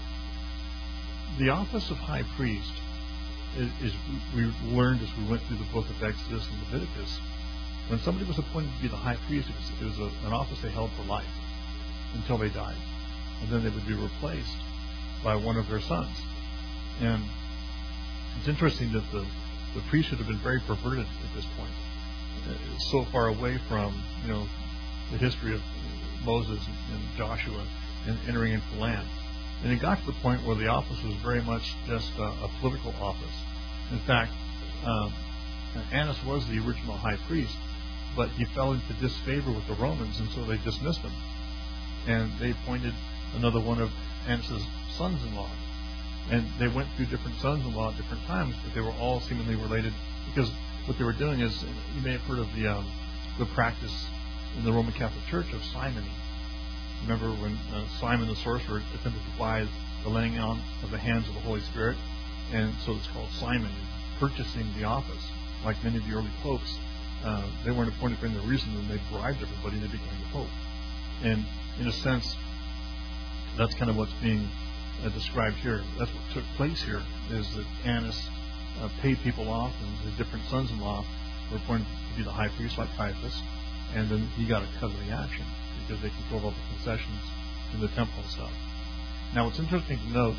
The office of high priest is, is we learned as we went through the book of Exodus and Leviticus. When somebody was appointed to be the high priest, it was, it was a, an office they held for life until they died, and then they would be replaced by one of their sons. And it's interesting that the the priesthood had been very perverted at this point. It's so far away from, you know, the history of Moses and Joshua and entering into the land. And it got to the point where the office was very much just a, a political office. In fact, um, Annas was the original high priest, but he fell into disfavor with the Romans, and so they dismissed him. And they appointed another one of Annas' sons-in-law. And they went through different sons-in-law at different times, but they were all seemingly related, because what they were doing is, you may have heard of the um, the practice in the Roman Catholic Church of simony. Remember when uh, Simon the sorcerer attempted to buy the laying on of the hands of the Holy Spirit? And so it's called simony, purchasing the office. Like many of the early popes, uh, they weren't appointed for any reason, and they bribed everybody, and they became the pope. And in a sense, that's kind of what's being uh, described here. That's what took place here, is that Annas uh, paid people off, and his different sons-in-law were appointed to be the high priest like Caiaphas, and then he got a cut of the action because they controlled all the concessions in the temple and stuff. Now, what's interesting to note,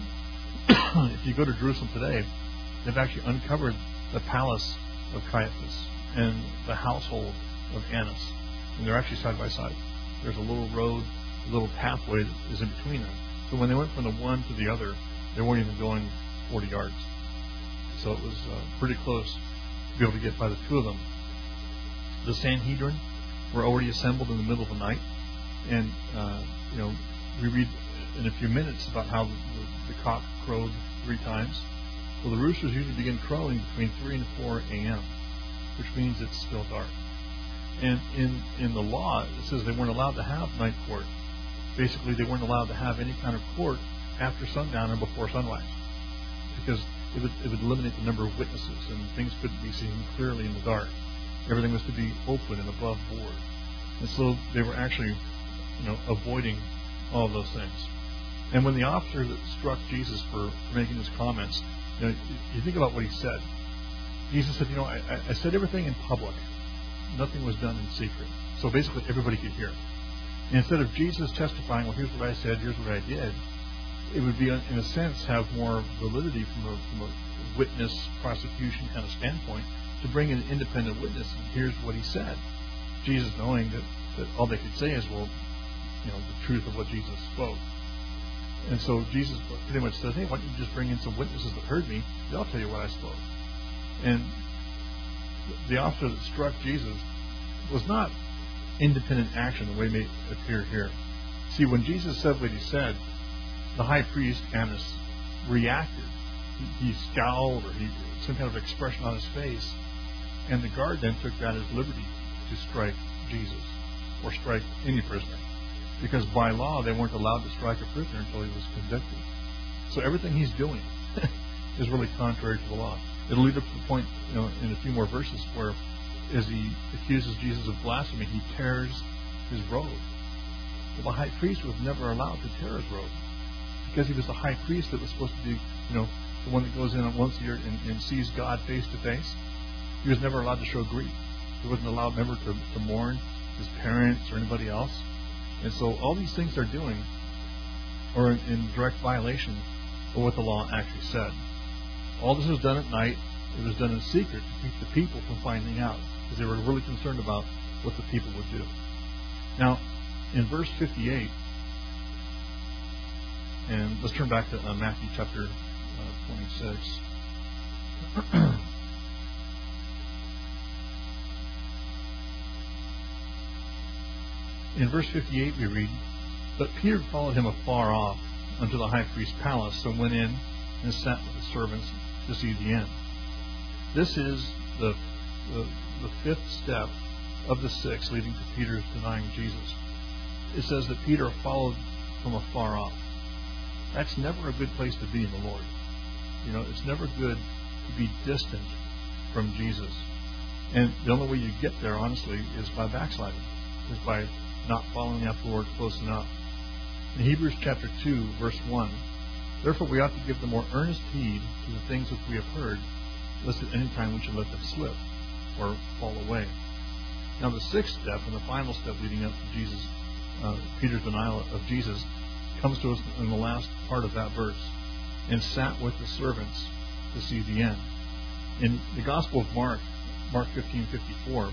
if you go to Jerusalem today, they've actually uncovered the palace of Caiaphas and the household of Annas, and they're actually side by side. There's a little road, a little pathway that is in between them. So when they went from the one to the other, they weren't even going forty yards. So it was uh, pretty close to be able to get by the two of them. The Sanhedrin were already assembled in the middle of the night, and uh, you know, we read in a few minutes about how the, the, the cock crowed three times. Well, the roosters usually begin crowing between three and four a.m., which means it's still dark. And in, in the law, it says they weren't allowed to have night court. Basically, they weren't allowed to have any kind of court after sundown and before sunrise, because it would, it would eliminate the number of witnesses, and things couldn't be seen clearly in the dark. Everything was to be open and above board. And so they were actually, you know, avoiding all of those things. And when the officer that struck Jesus for making his comments, you know, you think about what he said. Jesus said, you know, I, I said everything in public. Nothing was done in secret. So basically everybody could hear. And instead of Jesus testifying, well, here's what I said, here's what I did, it would be, in a sense, have more validity from a, from a witness prosecution kind of standpoint to bring in an independent witness. And here's what he said. Jesus, knowing that, that all they could say is, well, you know, the truth of what Jesus spoke. And so Jesus pretty much says, hey, why don't you just bring in some witnesses that heard me? They'll tell you what I spoke. And the officer that struck Jesus was not independent action the way it may appear here. See, when Jesus said what he said, the high priest, Annas, reacted. He, he scowled, or he some kind of expression on his face. And the guard then took that as liberty to strike Jesus or strike any prisoner. Because by law, they weren't allowed to strike a prisoner until he was convicted. So everything he's doing is really contrary to the law. It'll lead up to the point, you know, in a few more verses where, as he accuses Jesus of blasphemy, he tears his robe. Well, the high priest was never allowed to tear his robe because he was the high priest that was supposed to be, you know, the one that goes in once a year and, and sees God face to face. He was never allowed to show grief. He wasn't allowed, remember, to, to mourn his parents or anybody else. And so all these things they're doing are in, in direct violation of what the law actually said. All this was done at night. It was done in secret to keep the people from finding out, because they were really concerned about what the people would do. Now, in verse fifty-eight, and let's turn back to uh, Matthew chapter uh, twenty-six. In verse fifty-eight we read, "But Peter followed him afar off unto the high priest's palace, and went in and sat with the servants to see the end." This is the, the, the fifth step of the six leading to Peter's denying Jesus. It says that Peter followed from afar off. That's never a good place to be in the Lord. You know, it's never good to be distant from Jesus. And the only way you get there, honestly, is by backsliding, is by not following after the Lord close enough. In Hebrews chapter two, verse one, "Therefore we ought to give the more earnest heed to the things which we have heard, lest at any time we should let them slip or fall away." Now the sixth step and the final step leading up to Jesus, uh, Peter's denial of Jesus, comes to us in the last part of that verse. "And sat with the servants to see the end." In the Gospel of Mark, Mark fifteen fifty-four,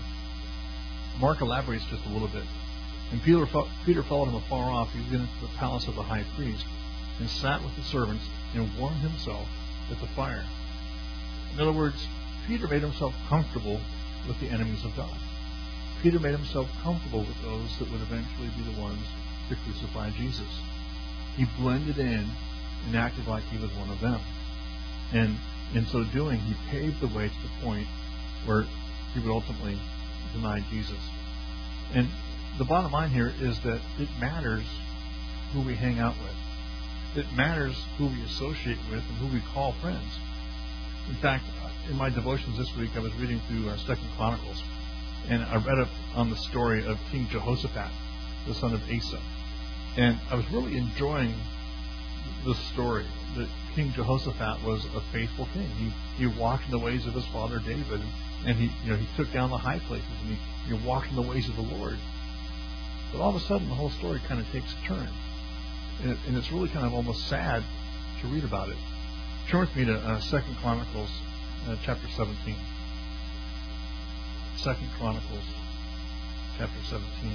Mark elaborates just a little bit. "And Peter, Peter followed him afar off, even into the palace of the high priest, and sat with the servants, and warmed himself at the fire." In other words, Peter made himself comfortable with the enemies of God. Peter made himself comfortable with those that would eventually be the ones to crucify Jesus. He blended in and acted like he was one of them. And in so doing, he paved the way to the point where he would ultimately deny Jesus. And the bottom line here is that it matters who we hang out with. It matters who we associate with and who we call friends. In fact, in my devotions this week, I was reading through uh, Second Chronicles, and I read up on the story of King Jehoshaphat, the son of Asa. And I was really enjoying the story that King Jehoshaphat was a faithful king. He he walked in the ways of his father David, and he you know he took down the high places, and he, he walked in the ways of the Lord. But all of a sudden, the whole story kind of takes a turn, and, it, and it's really kind of almost sad to read about it. Turn with me to uh, Second Chronicles, uh, chapter seventeen. Second Chronicles, chapter seventeen.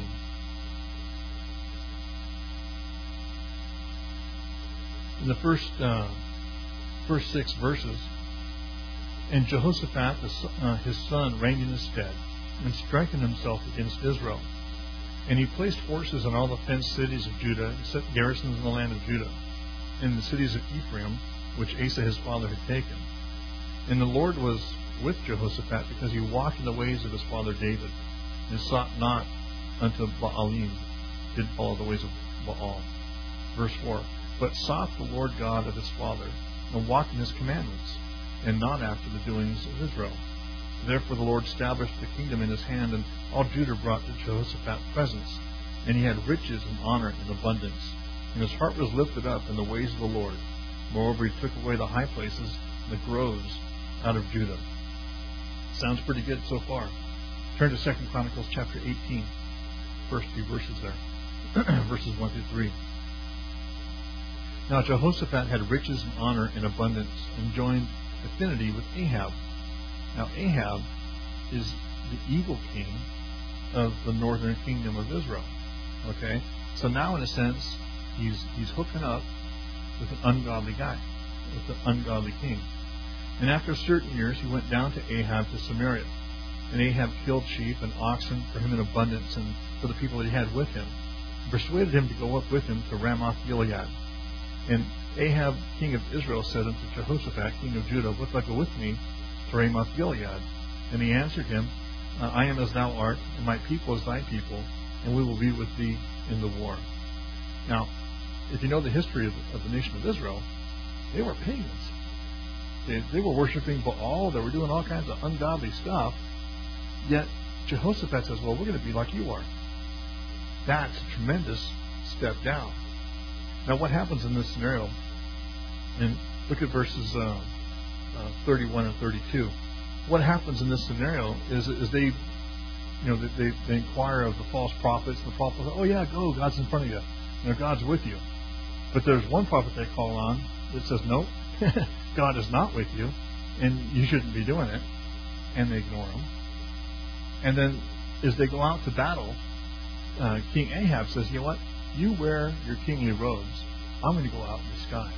In the first uh, first six verses, "And Jehoshaphat, the, uh, his son, reigned in his stead, and strengthened himself against Israel. And he placed forces in all the fenced cities of Judah, and set garrisons in the land of Judah, in the cities of Ephraim, which Asa his father had taken. And the Lord was with Jehoshaphat, because he walked in the ways of his father David, and sought not unto Baalim," did follow the ways of Baal. Verse four, "But sought the Lord God of his father, and walked in his commandments, and not after the doings of Israel. Therefore the Lord established the kingdom in his hand, and all Judah brought to Jehoshaphat presents. And he had riches and honor and abundance. And his heart was lifted up in the ways of the Lord. Moreover, he took away the high places and the groves out of Judah." Sounds pretty good so far. Turn to Second Chronicles chapter eighteen. First few verses there. Verses one through three. Now Jehoshaphat had riches and honor in abundance and joined affinity with Ahab. Now Ahab is the evil king of the northern kingdom of Israel. Okay? So now in a sense, he's he's hooking up with an ungodly guy, with an ungodly king. And after certain years, he went down to Ahab to Samaria. And Ahab killed sheep and oxen for him in abundance and for the people that he had with him, and persuaded him to go up with him to Ramoth Gilead. And Ahab, king of Israel, said unto Jehoshaphat, king of Judah, Wilt thou go with me to Ramoth Gilead? And he answered him, I am as thou art, and my people as thy people, and we will be with thee in the war. Now, if you know the history of the, of the nation of Israel, they were pagans. They, they were worshiping Baal. They were doing all kinds of ungodly stuff. Yet Jehoshaphat says, well, we're going to be like you are. That's a tremendous step down. Now, what happens in this scenario? And look at verses uh, uh, thirty-one and thirty-two. What happens in this scenario is, is they, you know, they, they inquire of the false prophets. And the prophet says, oh yeah, go, God's in front of you. You know, God's with you. But there's one prophet they call on that says, no, God is not with you, and you shouldn't be doing it. And they ignore him. And then as they go out to battle, uh, King Ahab says, you know what? You wear your kingly robes. I'm going to go out in disguise.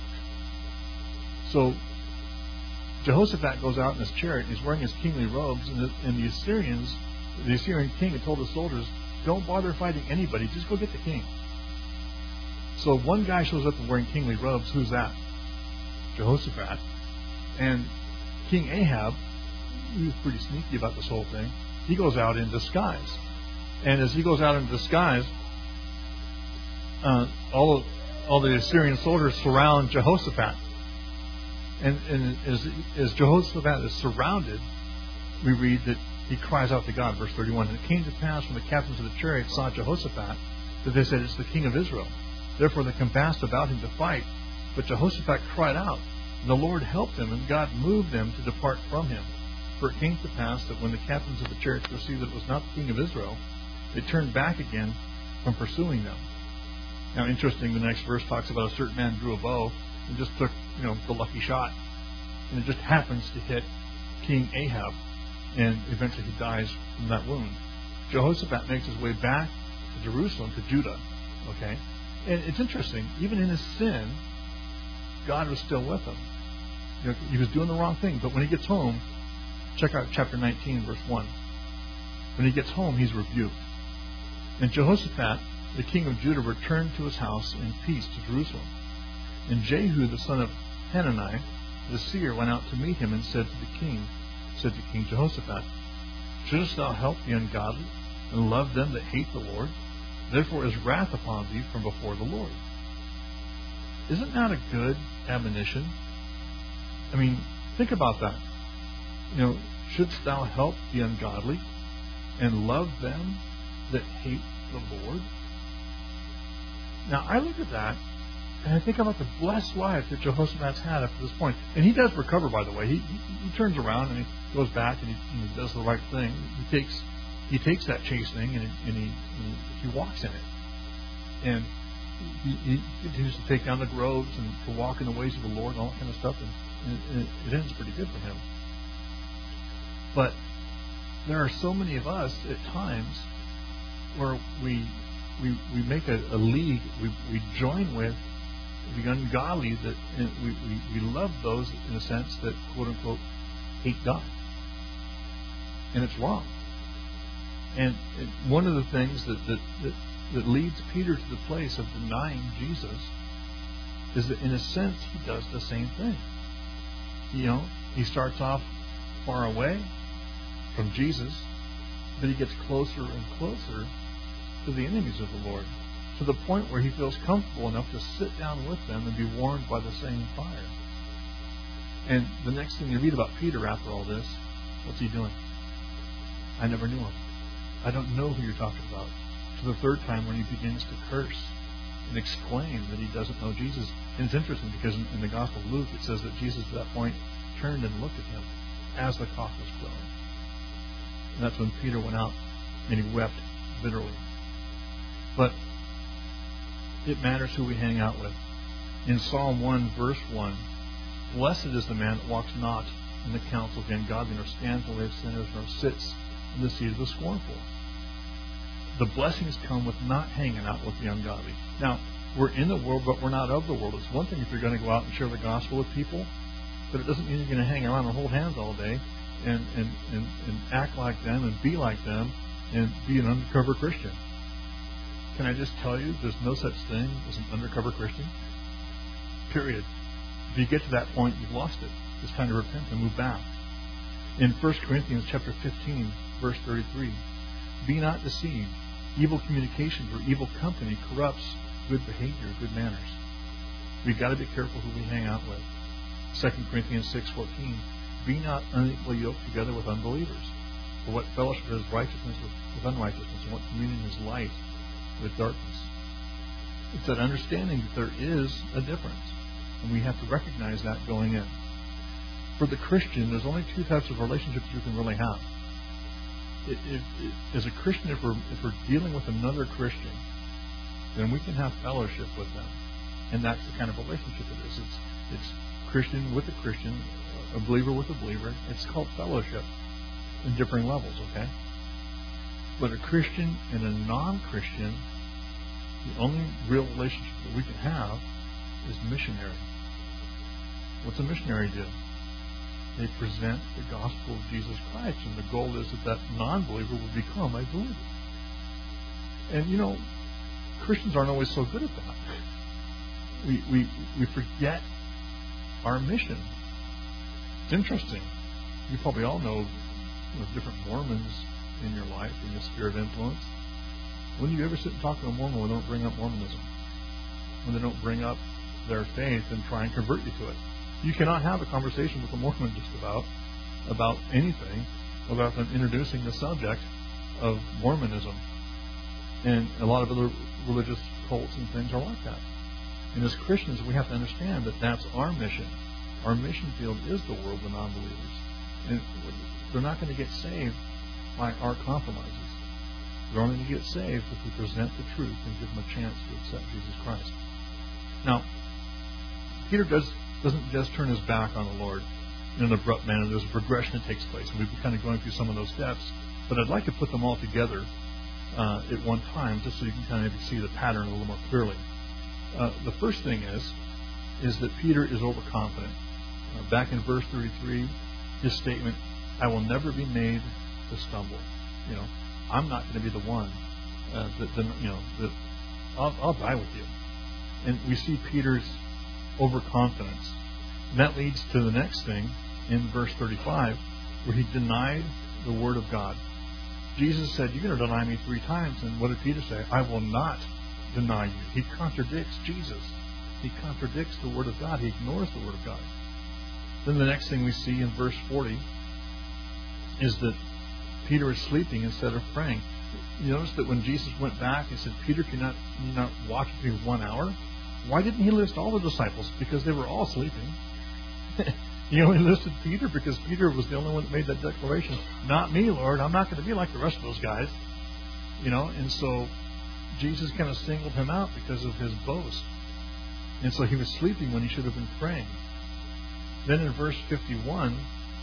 So Jehoshaphat goes out in his chariot, and he's wearing his kingly robes, and the, and the Assyrians, the Assyrian king had told the soldiers, don't bother fighting anybody, just go get the king. So one guy shows up wearing kingly robes. Who's that? Jehoshaphat. And King Ahab, he was pretty sneaky about this whole thing. He goes out in disguise. And as he goes out in disguise, uh, all of, all the Assyrian soldiers surround Jehoshaphat. And, and as, as Jehoshaphat is surrounded, we read that he cries out to God, verse thirty-one. And it came to pass when the captains of the chariots saw Jehoshaphat that they said, it's the king of Israel. Therefore they compassed about him to fight. But Jehoshaphat cried out, and the Lord helped him, and God moved them to depart from him. For it came to pass that when the captains of the chariots perceived that it was not the king of Israel, they turned back again from pursuing them. Now, interesting, the next verse talks about a certain man drew a bow and just took, you know, the lucky shot. And it just happens to hit King Ahab, and eventually he dies from that wound. Jehoshaphat makes his way back to Jerusalem, to Judah. Okay? And it's interesting, even in his sin, God was still with him. You know, he was doing the wrong thing, but when he gets home, check out chapter nineteen, verse one. When he gets home, he's rebuked. And Jehoshaphat, the king of Judah, returned to his house in peace to Jerusalem. And Jehu, the son of Hanani, the seer, went out to meet him and said to the king, said to King Jehoshaphat, shouldest thou help the ungodly and love them that hate the Lord? Therefore is wrath upon thee from before the Lord. Isn't that a good admonition? I mean, think about that. You know, shouldst thou help the ungodly and love them that hate the Lord? Now, I look at that, and I think about the blessed life that Jehoshaphat's had up to this point. And he does recover, by the way. He, he, he turns around and he goes back and he, and he does the right thing. He takes he takes that chastening and, and, he, and he walks in it. And he, he continues to take down the groves and to walk in the ways of the Lord and all that kind of stuff. And, and it, it ends pretty good for him. But there are so many of us at times where we we, we make a, a league, we, we join with the ungodly, that we, we, we love those, in a sense, that, quote unquote, hate God. And it's wrong. And it, one of the things that, that, that, that leads Peter to the place of denying Jesus is that, in a sense, he does the same thing. You know, he starts off far away from Jesus, but he gets closer and closer to the enemies of the Lord, to the point where he feels comfortable enough to sit down with them and be warmed by the same fire. And the next thing you read about Peter after all this, what's he doing? I never knew him. I don't know who you're talking about. To the third time, when he begins to curse and exclaim that he doesn't know Jesus. And it's interesting because in, in the Gospel of Luke, it says that Jesus at that point turned and looked at him. as the cock was crowing. And that's when Peter went out and he wept bitterly. But it matters who we hang out with. In Psalm one, verse one, blessed is the man that walks not in the counsel of the ungodly, nor stands in the way of sinners, nor sits in the seat of the scornful. The blessings come with not hanging out with the ungodly. Now, we're in the world, but we're not of the world. It's one thing if you're going to go out and share the gospel with people, but it doesn't mean you're going to hang around and hold hands all day and, and, and, and act like them and be like them and be an undercover Christian. Can I just tell you, there's no such thing as an undercover Christian? Period. If you get to that point, you've lost it. It's time to repent and move back. In First Corinthians chapter fifteen, verse thirty-three, be not deceived. Evil communications or evil company corrupts good behavior, good manners. We've got to be careful who we hang out with. Second Corinthians six fourteen, be not unequally yoked together with unbelievers. For what fellowship is righteousness with, with unrighteousness, and what communion is light with darkness? It's that understanding that there is a difference, and we have to recognize that going in. For the Christian, there's only two types of relationships you can really have. If, if, if, as a Christian, if we're, if we're dealing with another Christian, then we can have fellowship with them. And that's the kind of relationship it is. It's, it's Christian with a Christian, a believer with a believer. It's called fellowship in differing levels, okay? But a Christian and a non-Christian, the only real relationship that we can have is missionary. What's a missionary do? They present the gospel of Jesus Christ, and the goal is that that non-believer will become a believer. And you know, Christians aren't always so good at that. We we we forget our mission. It's interesting. You probably all know, you know different Mormons in your life, in your sphere of influence. When do you ever sit and talk to a Mormon when they don't bring up Mormonism? When they don't bring up their faith and try and convert you to it? You cannot have a conversation with a Mormon just about about anything without them introducing the subject of Mormonism. And a lot of other religious cults and things are like that. And as Christians, we have to understand that that's our mission. Our mission field is the world of non-believers. And they're not going to get saved by our compromises. They're only going to get saved if we present the truth and give them a chance to accept Jesus Christ. Now, Peter does, doesn't just turn his back on the Lord in an abrupt manner. There's a progression that takes place. And we've been kind of going through some of those steps. But I'd like to put them all together uh, at one time just so you can kind of see the pattern a little more clearly. Uh, the first thing is, is that Peter is overconfident. Uh, back in verse thirty-three, his statement, I will never be made to stumble. You know, I'm not going to be the one uh, that, that, you know, that I'll, I'll die with you. And we see Peter's overconfidence. And that leads to the next thing in verse thirty-five, where he denied the word of God. Jesus said, you're going to deny me three times. And what did Peter say? I will not deny you. He contradicts Jesus. He contradicts the word of God. He ignores the word of God. Then the next thing we see in verse forty is that Peter is sleeping instead of praying. You notice that when Jesus went back, he said, Peter, can you not, can you not watch with me one hour? Why didn't he list all the disciples? Because they were all sleeping. He only listed Peter because Peter was the only one that made that declaration. Not me, Lord. I'm not going to be like the rest of those guys. You know, and so Jesus kind of singled him out because of his boast. And so he was sleeping when he should have been praying. Then in verse fifty-one,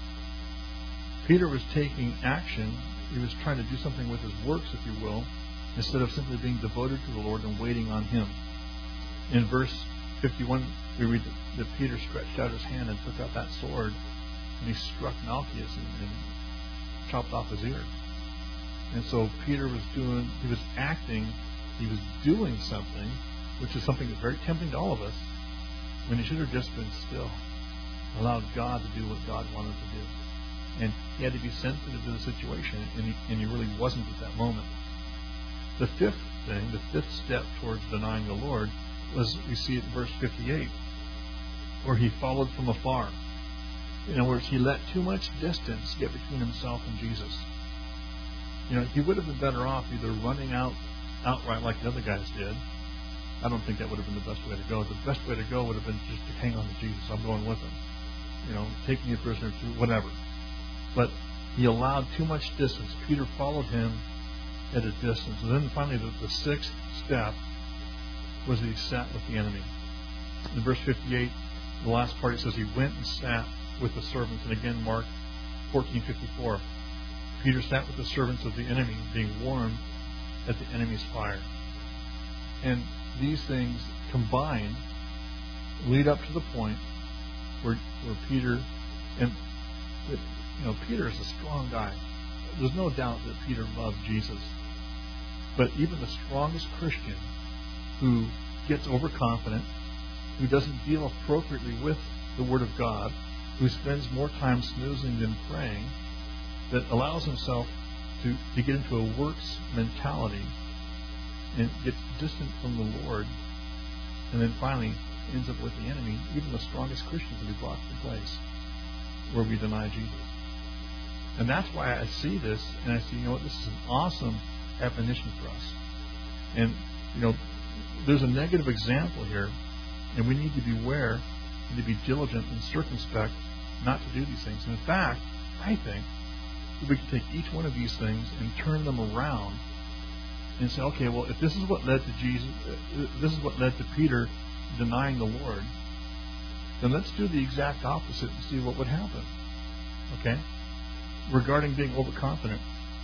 Peter was taking action. He was trying to do something with his works, if you will, instead of simply being devoted to the Lord and waiting on Him. In verse fifty-one, we read that, that Peter stretched out his hand and took out that sword, and he struck Malchus and, and chopped off his ear. And so Peter was doing, he was acting, he was doing something, which is something that's very tempting to all of us, when he should have just been still, allowed God to do what God wanted to do. And he had to be sensitive to the situation, and he, and he really wasn't at that moment. The fifth thing, the fifth step towards denying the Lord, was we see it in verse fifty-eight, where he followed from afar. In other words, he let too much distance get between himself and Jesus. You know, he would have been better off either running out outright like the other guys did. I don't think that would have been the best way to go. The best way to go would have been just to hang on to Jesus. I'm going with him. You know, take me a prisoner to whatever. But he allowed too much distance. Peter followed him at a distance. And then finally, the, the sixth step was that he sat with the enemy. In verse fifty-eight, the last part, it says he went and sat with the servants. And again, Mark fourteen fifty-four. Peter sat with the servants of the enemy, being warmed at the enemy's fire. And these things combined lead up to the point where, where Peter, and you know, Peter is a strong guy. There's no doubt that Peter loved Jesus. But even the strongest Christian who gets overconfident, who doesn't deal appropriately with the Word of God, who spends more time snoozing than praying, that allows himself to, to get into a works mentality and gets distant from the Lord, and then finally ends up with the enemy, even the strongest Christians will be brought to the place where we deny Jesus. And that's why I see this, and I see, you know what, this is an awesome admonition for us. And, you know, there's a negative example here, and we need to beware and to be diligent and circumspect not to do these things. And in fact, I think that we can take each one of these things and turn them around and say, okay, well, if this is what led to Jesus, if this is what led to Peter denying the Lord, then let's do the exact opposite and see what would happen. Okay? Regarding being overconfident,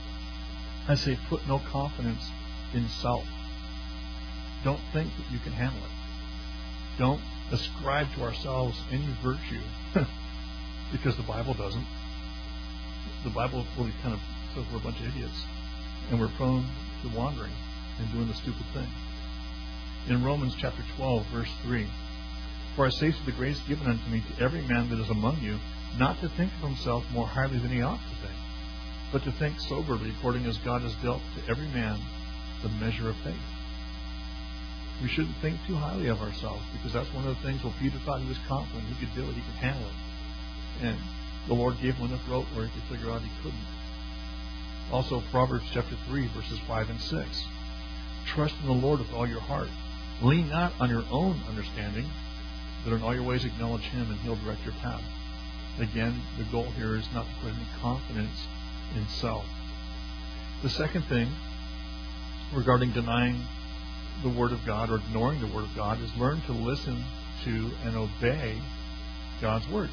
I say put no confidence in self. Don't think that you can handle it. Don't ascribe to ourselves any virtue because the Bible doesn't. The Bible really kind of says we're a bunch of idiots and we're prone to wandering and doing the stupid thing. In Romans chapter twelve, verse three, for I say through the grace given unto me to every man that is among you, not to think of himself more highly than he ought to think, but to think soberly according as God has dealt to every man the measure of faith. We shouldn't think too highly of ourselves, because that's one of the things where Peter thought he was confident, he could do it, he could handle it. And the Lord gave him enough rope where he could figure out he couldn't. Also, Proverbs chapter three, verses five and six. Trust in the Lord with all your heart. Lean not on your own understanding, but in all your ways acknowledge Him, and He'll direct your path. Again, the goal here is not to put any confidence in self. The second thing regarding denying the Word of God or ignoring the Word of God is learn to listen to and obey God's Word.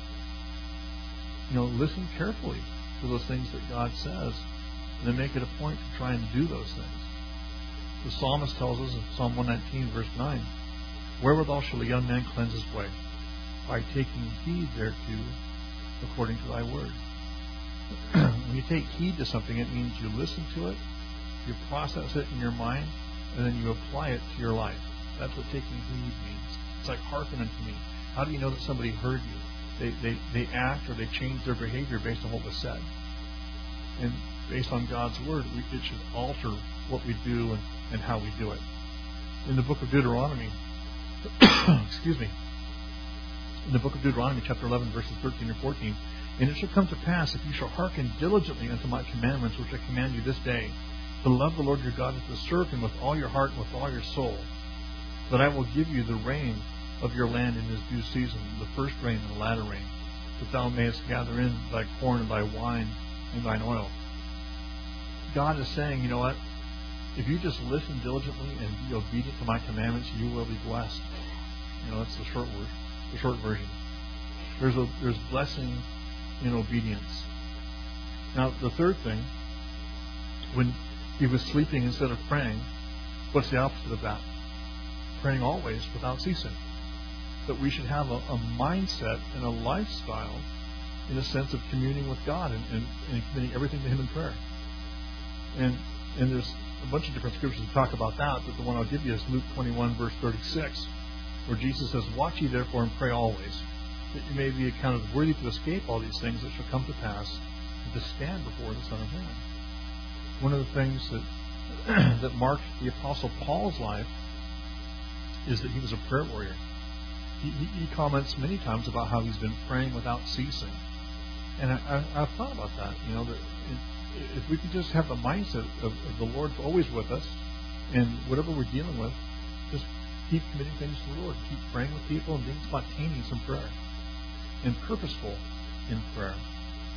You know, listen carefully to those things that God says, and then make it a point to try and do those things. The psalmist tells us in Psalm one nineteen, verse nine, wherewithal shall a young man cleanse his way? By taking heed thereto according to thy word. When you take heed to something, it means you listen to it, you process it in your mind, and then you apply it to your life. That's what taking heed means. It's like hearken unto me. How do you know that somebody heard you? They, they, they act or they change their behavior based on what was said. And based on God's word, we, it should alter what we do and, and how we do it. In the book of Deuteronomy, excuse me, in the book of Deuteronomy, chapter eleven, verses thirteen and fourteen, and it shall come to pass, if you shall hearken diligently unto my commandments, which I command you this day, to love the Lord your God and to serve Him with all your heart and with all your soul, that I will give you the rain of your land in His due season, the first rain and the latter rain, that thou mayest gather in thy corn and thy wine and thine oil. God is saying, you know what? If you just listen diligently and be obedient to my commandments, you will be blessed. You know, that's the short word, the short version. There's a there's blessing in obedience. Now, the third thing, when he was sleeping instead of praying, what's the opposite of that? Praying always without ceasing. That we should have a, a mindset and a lifestyle in a sense of communing with God and, and, and committing everything to Him in prayer. And and there's a bunch of different scriptures that talk about that, but the one I'll give you is Luke twenty-one, verse thirty-six, where Jesus says, watch ye therefore and pray always, that you may be accounted worthy to escape all these things that shall come to pass, and to stand before the Son of Man. One of the things that that marked the Apostle Paul's life is that he was a prayer warrior. He, he, he comments many times about how he's been praying without ceasing. And I, I, I've thought about that, you know, that if we could just have the mindset of, of the Lord always with us, and whatever we're dealing with, just keep committing things to the Lord, keep praying with people and being spontaneous in prayer and purposeful in prayer.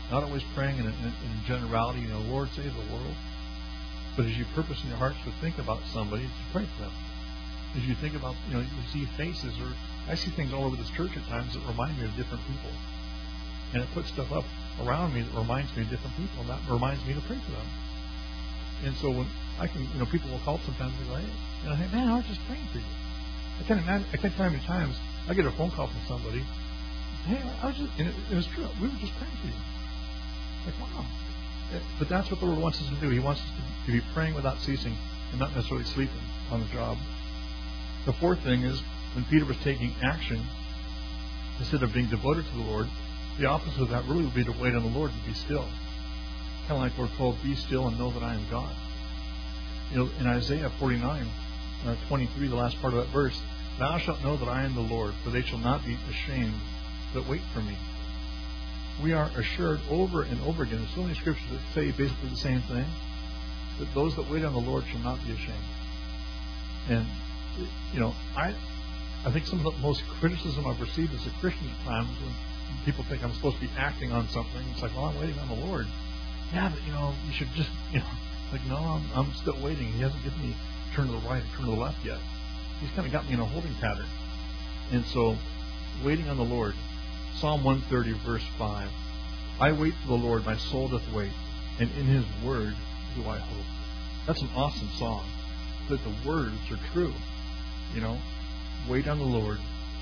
Not always praying in, a, in generality, you know, Lord, save the world. But as you purpose in your hearts to think about somebody, to pray for them. As you think about, you know, you see faces, or I see things all over this church at times that remind me of different people. And it puts stuff up around me that reminds me of different people, and that reminds me to pray for them. And so when I can, you know, people will call sometimes and go, hey, you know, hey, man, I was just praying for you. I can't imagine, I can't tell you how many times I get a phone call from somebody, hey, I was just, and it, it was true, we were just praying for you. Like, wow. But that's what the Lord wants us to do. He wants us to, to be praying without ceasing and not necessarily sleeping on the job. The fourth thing is, when Peter was taking action, instead of being devoted to the Lord, the opposite of that really would be to wait on the Lord and be still. Kind of like we're told, be still and know that I am God. You know, in Isaiah forty-nine, uh, twenty-three, the last part of that verse, thou shalt know that I am the Lord, for they shall not be ashamed that wait for me. We are assured over and over again, there's so many scriptures that say basically the same thing, that those that wait on the Lord shall not be ashamed. And, you know, I I think some of the most criticism I've received as a Christian at times when people think I'm supposed to be acting on something. It's like, well, I'm waiting on the Lord. Yeah, but, you know, you should just, you know, like, no, I'm, I'm still waiting. He hasn't given me turn to the right and turn to the left yet. He's kind of got me in a holding pattern. And so, waiting on the Lord. Psalm one thirty, verse five. I wait for the Lord, my soul doth wait, and in His word do I hope. That's an awesome song. But the words are true. You know, wait on the Lord.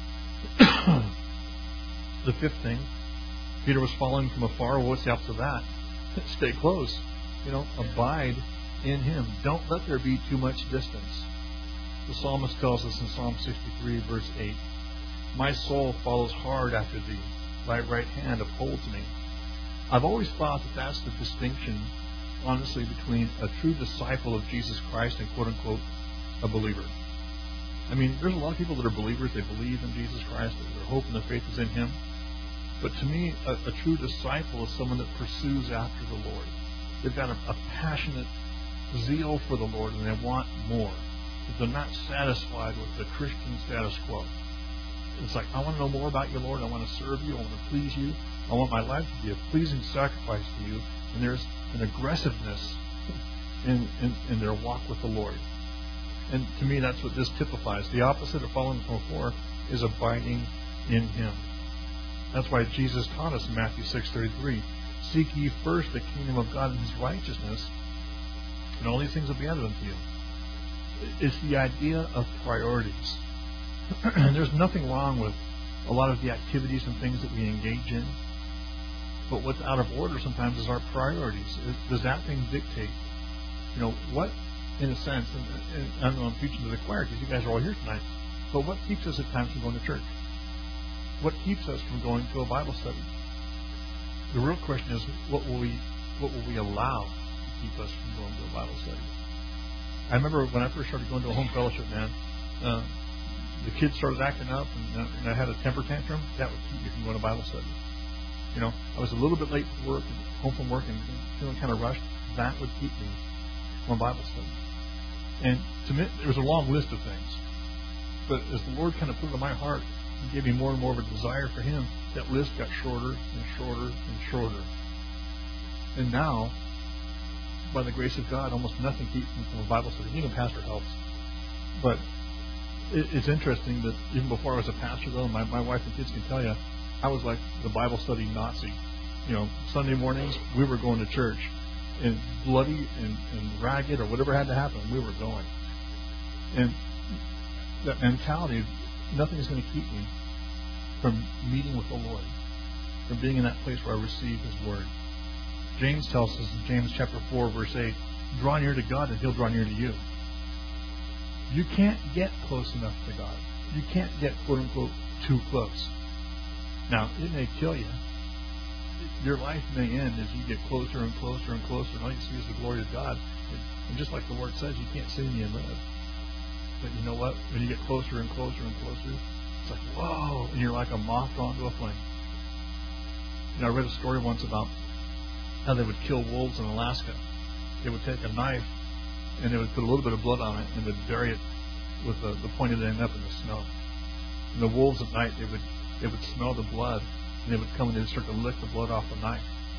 The fifth thing, Peter was following from afar. Well, what's the opposite of that? Stay close. You know, abide in Him. Don't let there be too much distance. The psalmist tells us in Psalm sixty-three, verse eight, my soul follows hard after Thee. Thy right hand upholds me. I've always thought that that's the distinction, honestly, between a true disciple of Jesus Christ and, quote-unquote, a believer. I mean, there's a lot of people that are believers. They believe in Jesus Christ. Their hope and their faith is in Him. But to me, a, a true disciple is someone that pursues after the Lord. They've got a, a passionate zeal for the Lord, and they want more. They're not satisfied with the Christian status quo. It's like, I want to know more about You, Lord. I want to serve You. I want to please You. I want my life to be a pleasing sacrifice to You. And there's an aggressiveness in, in, in their walk with the Lord. And to me, that's what this typifies. The opposite of following from afar is abiding in Him. That's why Jesus taught us in Matthew six thirty-three, seek ye first the kingdom of God and His righteousness, and all these things will be added unto you. It's the idea of priorities. And there's nothing wrong with a lot of the activities and things that we engage in. But what's out of order sometimes is our priorities. Does that thing dictate, you know, what, in a sense, and, and I don't know, I'm preaching to the choir because you guys are all here tonight, but what keeps us at times from going to church? What keeps us from going to a Bible study? The real question is, what will we what will we allow to keep us from going to a Bible study? I remember when I first started going to a home fellowship, man, uh, the kids started acting up, and, uh, and I had a temper tantrum. That would keep me from going to Bible study. You know, I was a little bit late for work, and home from work, and feeling kind of rushed. That would keep me from Bible study. And to me, there was a long list of things. But as the Lord kind of put it in my heart and gave me more and more of a desire for Him, that list got shorter and shorter and shorter. And now, by the grace of God, almost nothing keeps me from a Bible study. Even pastor helps. But it, it's interesting that even before I was a pastor, though, my, my wife and kids can tell you, I was like the Bible study Nazi. You know, Sunday mornings, we were going to church. And bloody and, and ragged or whatever had to happen, we were going. And that mentality of nothing is going to keep me from meeting with the Lord, from being in that place where I receive His Word. James tells us in James chapter four, verse eight, draw near to God and He'll draw near to you. You can't get close enough to God. You can't get, quote unquote, too close. Now, it may kill you. Your life may end as you get closer and closer and closer, and all you see is the glory of God. And just like the Word says, you can't see me and live. But you know what? When you get closer and closer and closer, it's like, whoa, and you're like a moth drawn to a flame. You know, I read a story once about how they would kill wolves in Alaska. They would take a knife, and they would put a little bit of blood on it, and they'd bury it with the, the pointed end up in the snow. And the wolves at night, they would they would smell the blood, and they would come and they would start to lick the blood off the knife.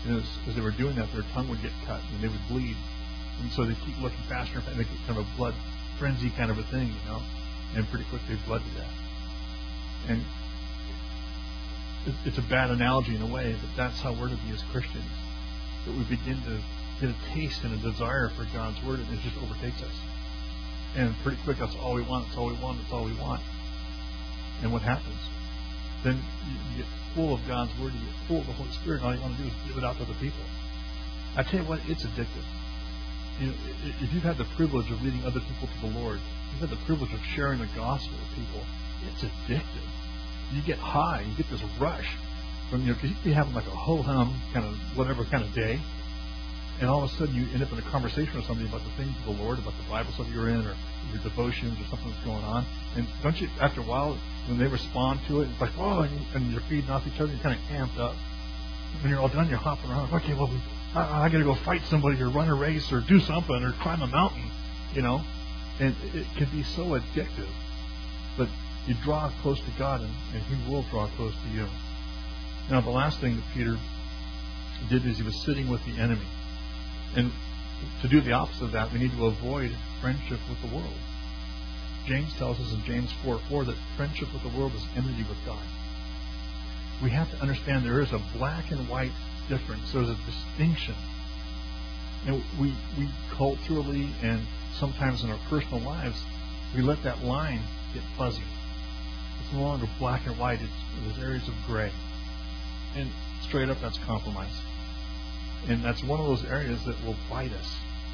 And as, as they were doing that, their tongue would get cut and they would bleed. And so they keep looking faster and make it kind of a blood frenzy kind of a thing, you know. And pretty quickly blood to death. And it, it's a bad analogy in a way, but that's how we're to be as Christians. That we begin to get a taste and a desire for God's Word, and it just overtakes us. And pretty quick, that's all we want, that's all we want, that's all we want. And what happens? Then you, you get full of God's Word, you get full of the Holy Spirit, and all you want to do is give it out to other people. I tell you what, it's addictive. You know, if you've had the privilege of leading other people to the Lord, if you've had the privilege of sharing the gospel with people, it's addictive. You get high, you get this rush from, you know, because you can be having like a ho-hum kind of whatever kind of day, and all of a sudden you end up in a conversation with somebody about the things of the Lord, about the Bible study you're in, or your devotions, or something that's going on. And don't you, after a while, when they respond to it, it's like, oh, and, and you're feeding off each other, you're kind of amped up. When you're all done, you're hopping around. Okay, well, we, I, I got to go fight somebody, or run a race, or do something, or climb a mountain, you know. And it, it can be so addictive. But you draw close to God, and, and He will draw close to you. Now, the last thing that Peter did is he was sitting with the enemy. And to do the opposite of that, we need to avoid friendship with the world. James tells us in James four four that friendship with the world is enmity with God. We have to understand there is a black and white difference. There's a distinction. And we, we culturally and sometimes in our personal lives, we let that line get fuzzy. It's no longer black and white. It's, there's areas of gray. And straight up, that's compromise. And that's one of those areas that will bite us.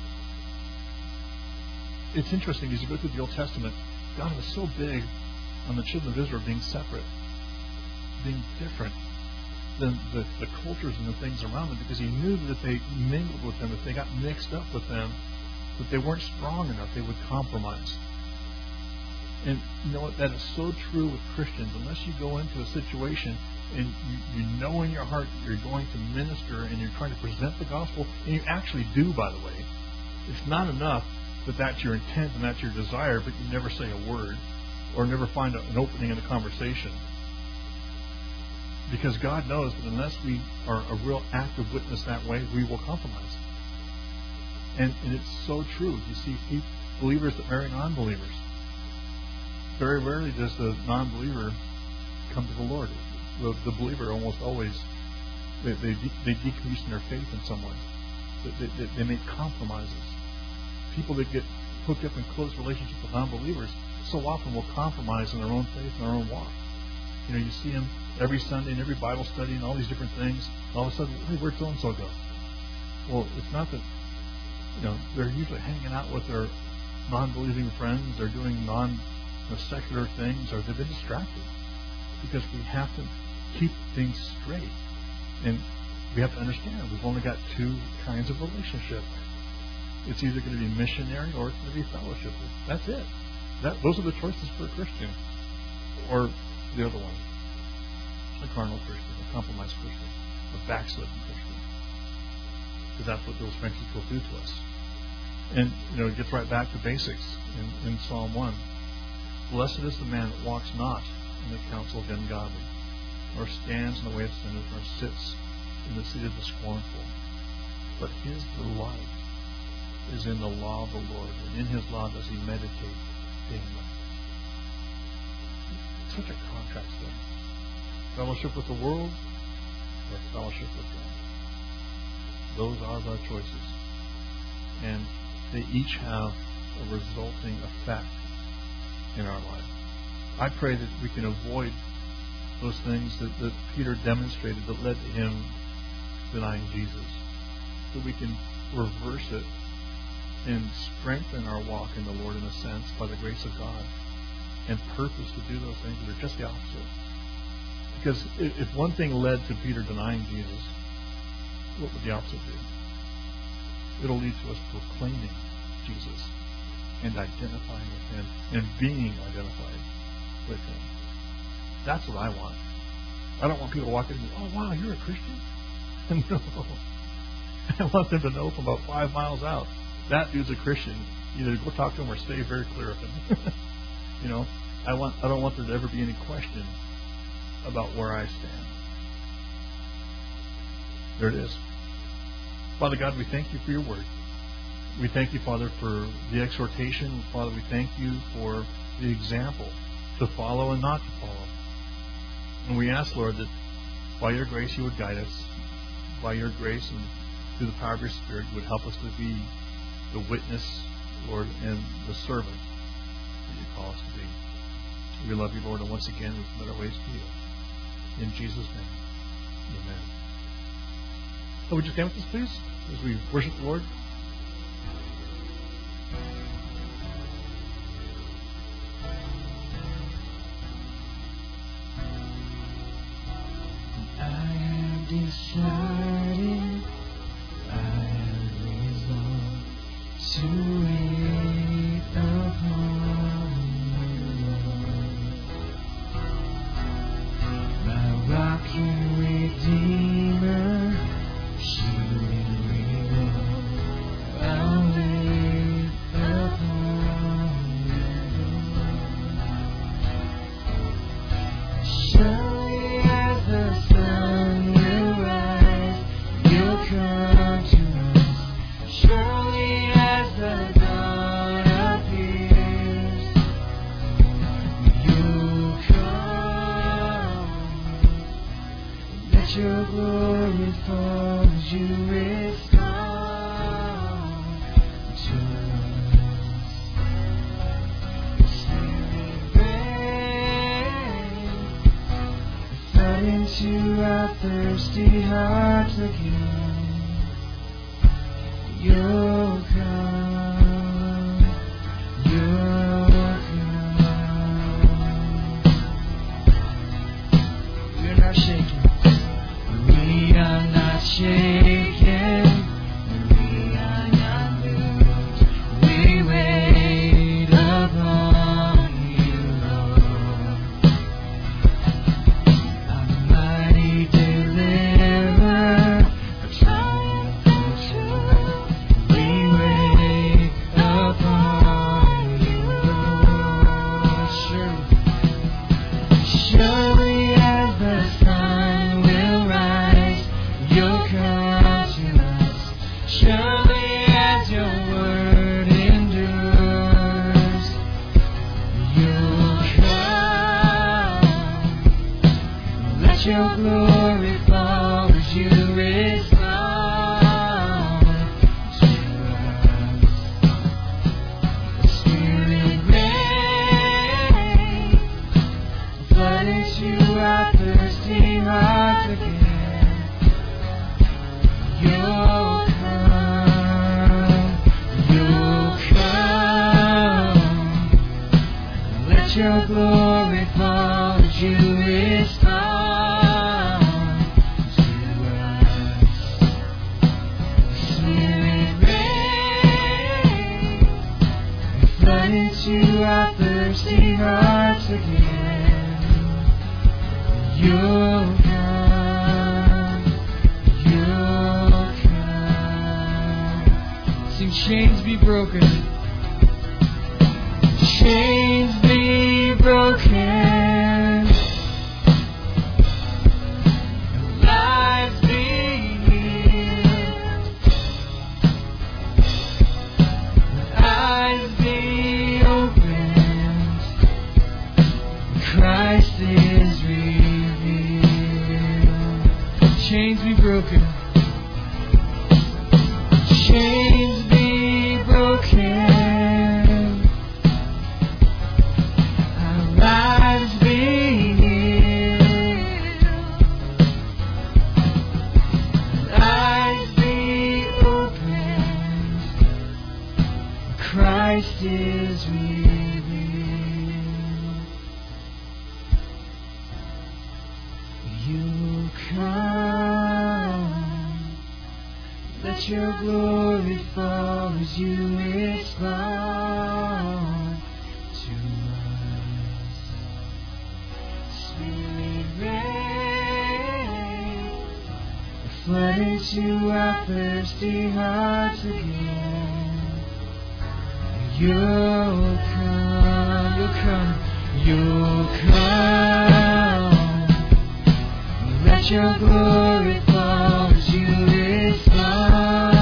It's interesting, as you go through the Old Testament, God was so big on the children of Israel being separate, being different than the, the cultures and the things around them, because He knew that if they mingled with them, if they got mixed up with them, that they weren't strong enough, they would compromise. And you know what? That is so true with Christians. Unless you go into a situation and you, you know in your heart that you're going to minister and you're trying to present the gospel, and you actually do, by the way, it's not enough that that's your intent and that's your desire, but you never say a word or never find a, an opening in the conversation. Because God knows that unless we are a real active witness that way, we will compromise. And, and it's so true. You see people, believers that marry non-believers. Very rarely does the non-believer come to the Lord. The, the believer almost always, they, they, they decrease in their faith in some way. They, they, they make compromises. People that get hooked up in close relationships with non-believers so often will compromise in their own faith and their own walk. You know, you see them every Sunday in every Bible study and all these different things. All of a sudden, hey, where'd so-and-so go? Well, it's not that, you know, they're usually hanging out with their non-believing friends. They're doing non you know, secular things, or they've been distracted. Because we have to keep things straight. And we have to understand we've only got two kinds of relationship. It's either going to be missionary or it's going to be fellowship. That's it. That, those are the choices for a Christian. Or the other one. A carnal Christian, a compromised Christian, a backslidden Christian. Because that's what those friendships will do to us. And, you know, it gets right back to basics in, in Psalm one. Blessed is the man that walks not in the counsel of the ungodly, nor stands in the way of sinners, nor sits in the seat of the scornful. But his delight is in the law of the Lord, and in His law does he meditate day and night. It's such a contrast there. Fellowship with the world or fellowship with God. Those are the choices. And they each have a resulting effect in our life. I pray that we can avoid those things that, that Peter demonstrated that led to him denying Jesus. That we can reverse it and strengthen our walk in the Lord in a sense by the grace of God, and purpose to do those things that are just the opposite. Because if one thing led to Peter denying Jesus, what would the opposite do? It'll lead to us proclaiming Jesus and identifying with Him and being identified with Him. That's what I want. I don't want people to walk in and go, oh, wow, you're a Christian? No. I want them to know from about five miles out, that dude's a Christian. Either go talk to him or stay very clear of him. You know, I want. I don't want there to ever be any question about where I stand. There it is. Father God, we thank you for your word. We thank you, Father, for the exhortation. Father, we thank you for the example to follow and not to follow. And we ask, Lord, that by your grace you would guide us. By your grace and through the power of your Spirit, you would help us to be the witness, Lord, and the servant that you call us to be. We love you, Lord, and once again we commit our ways to you. In Jesus' name, amen. So would you stand with us, please, as we worship the Lord? I have decided, I have resolved to wait upon you, Lord. My rock and redeemer, shield and reward. I'll wait upon you, Lord. Surely as the sun will rise, you'll come to us. Surely as the dawn appears, you'll come. Let your glory fall as you respond to us. Spirit, rain, flood into our thirsty hearts again. You'll come, you'll come. We're not shaken. We are not shaken. We are not moved. We wait upon you, Lord. Our mighty deliverer, a triumphant truth. We wait upon you, Lord. Surely, surely as the sun will rise, you'll come to us. Surely as your word endures, you'll come. Let your glory fall as you respond to us. Spirit, rain, flood into our thirsty hearts again. You'll come, you'll come. Let your glory fall as you respond to us. Spirit, rain, flood into our thirsty hearts again. You'll come, you'll come. Sing, chains be broken. Chains be broken. Lives be healed. Eyes be opened. Christ is revealed. Chains be broken. Chains be broken. Our lives be healed. Eyes be opened. Christ is revealed. You come. Let your glory fall as you respond to us. Spirit, rain, flood into our thirsty hearts again. You'll come, you'll come, you'll come. Let your glory fall as you respond.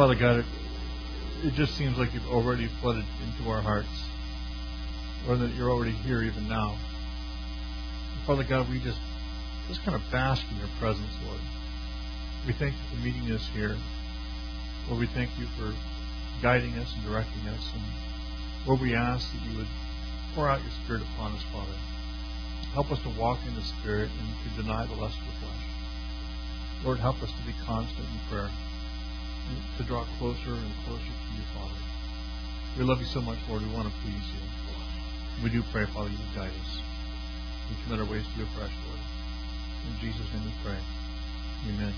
Father God, it, it just seems like you've already flooded into our hearts, or that you're already here even now. And Father God, we just just kind of bask in your presence, Lord. We thank you for meeting us here. Lord, we thank you for guiding us and directing us. And Lord, we ask that you would pour out your Spirit upon us, Father. Help us to walk in the Spirit and to deny the lust of the flesh. Lord, help us to be constant in prayer and to draw closer and closer to you, Father. We love you so much, Lord. We want to please you. We do pray, Father, you would guide us. We commit our ways to you afresh, Lord. In Jesus' name we pray. Amen.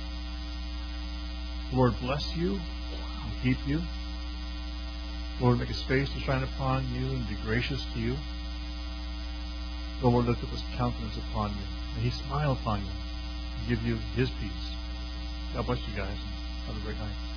Lord, bless you and keep you. Lord, make his face to shine upon you and be gracious to you. The Lord, lift up his countenance upon you. May he smile upon you and give you his peace. God bless you guys. Have a great night.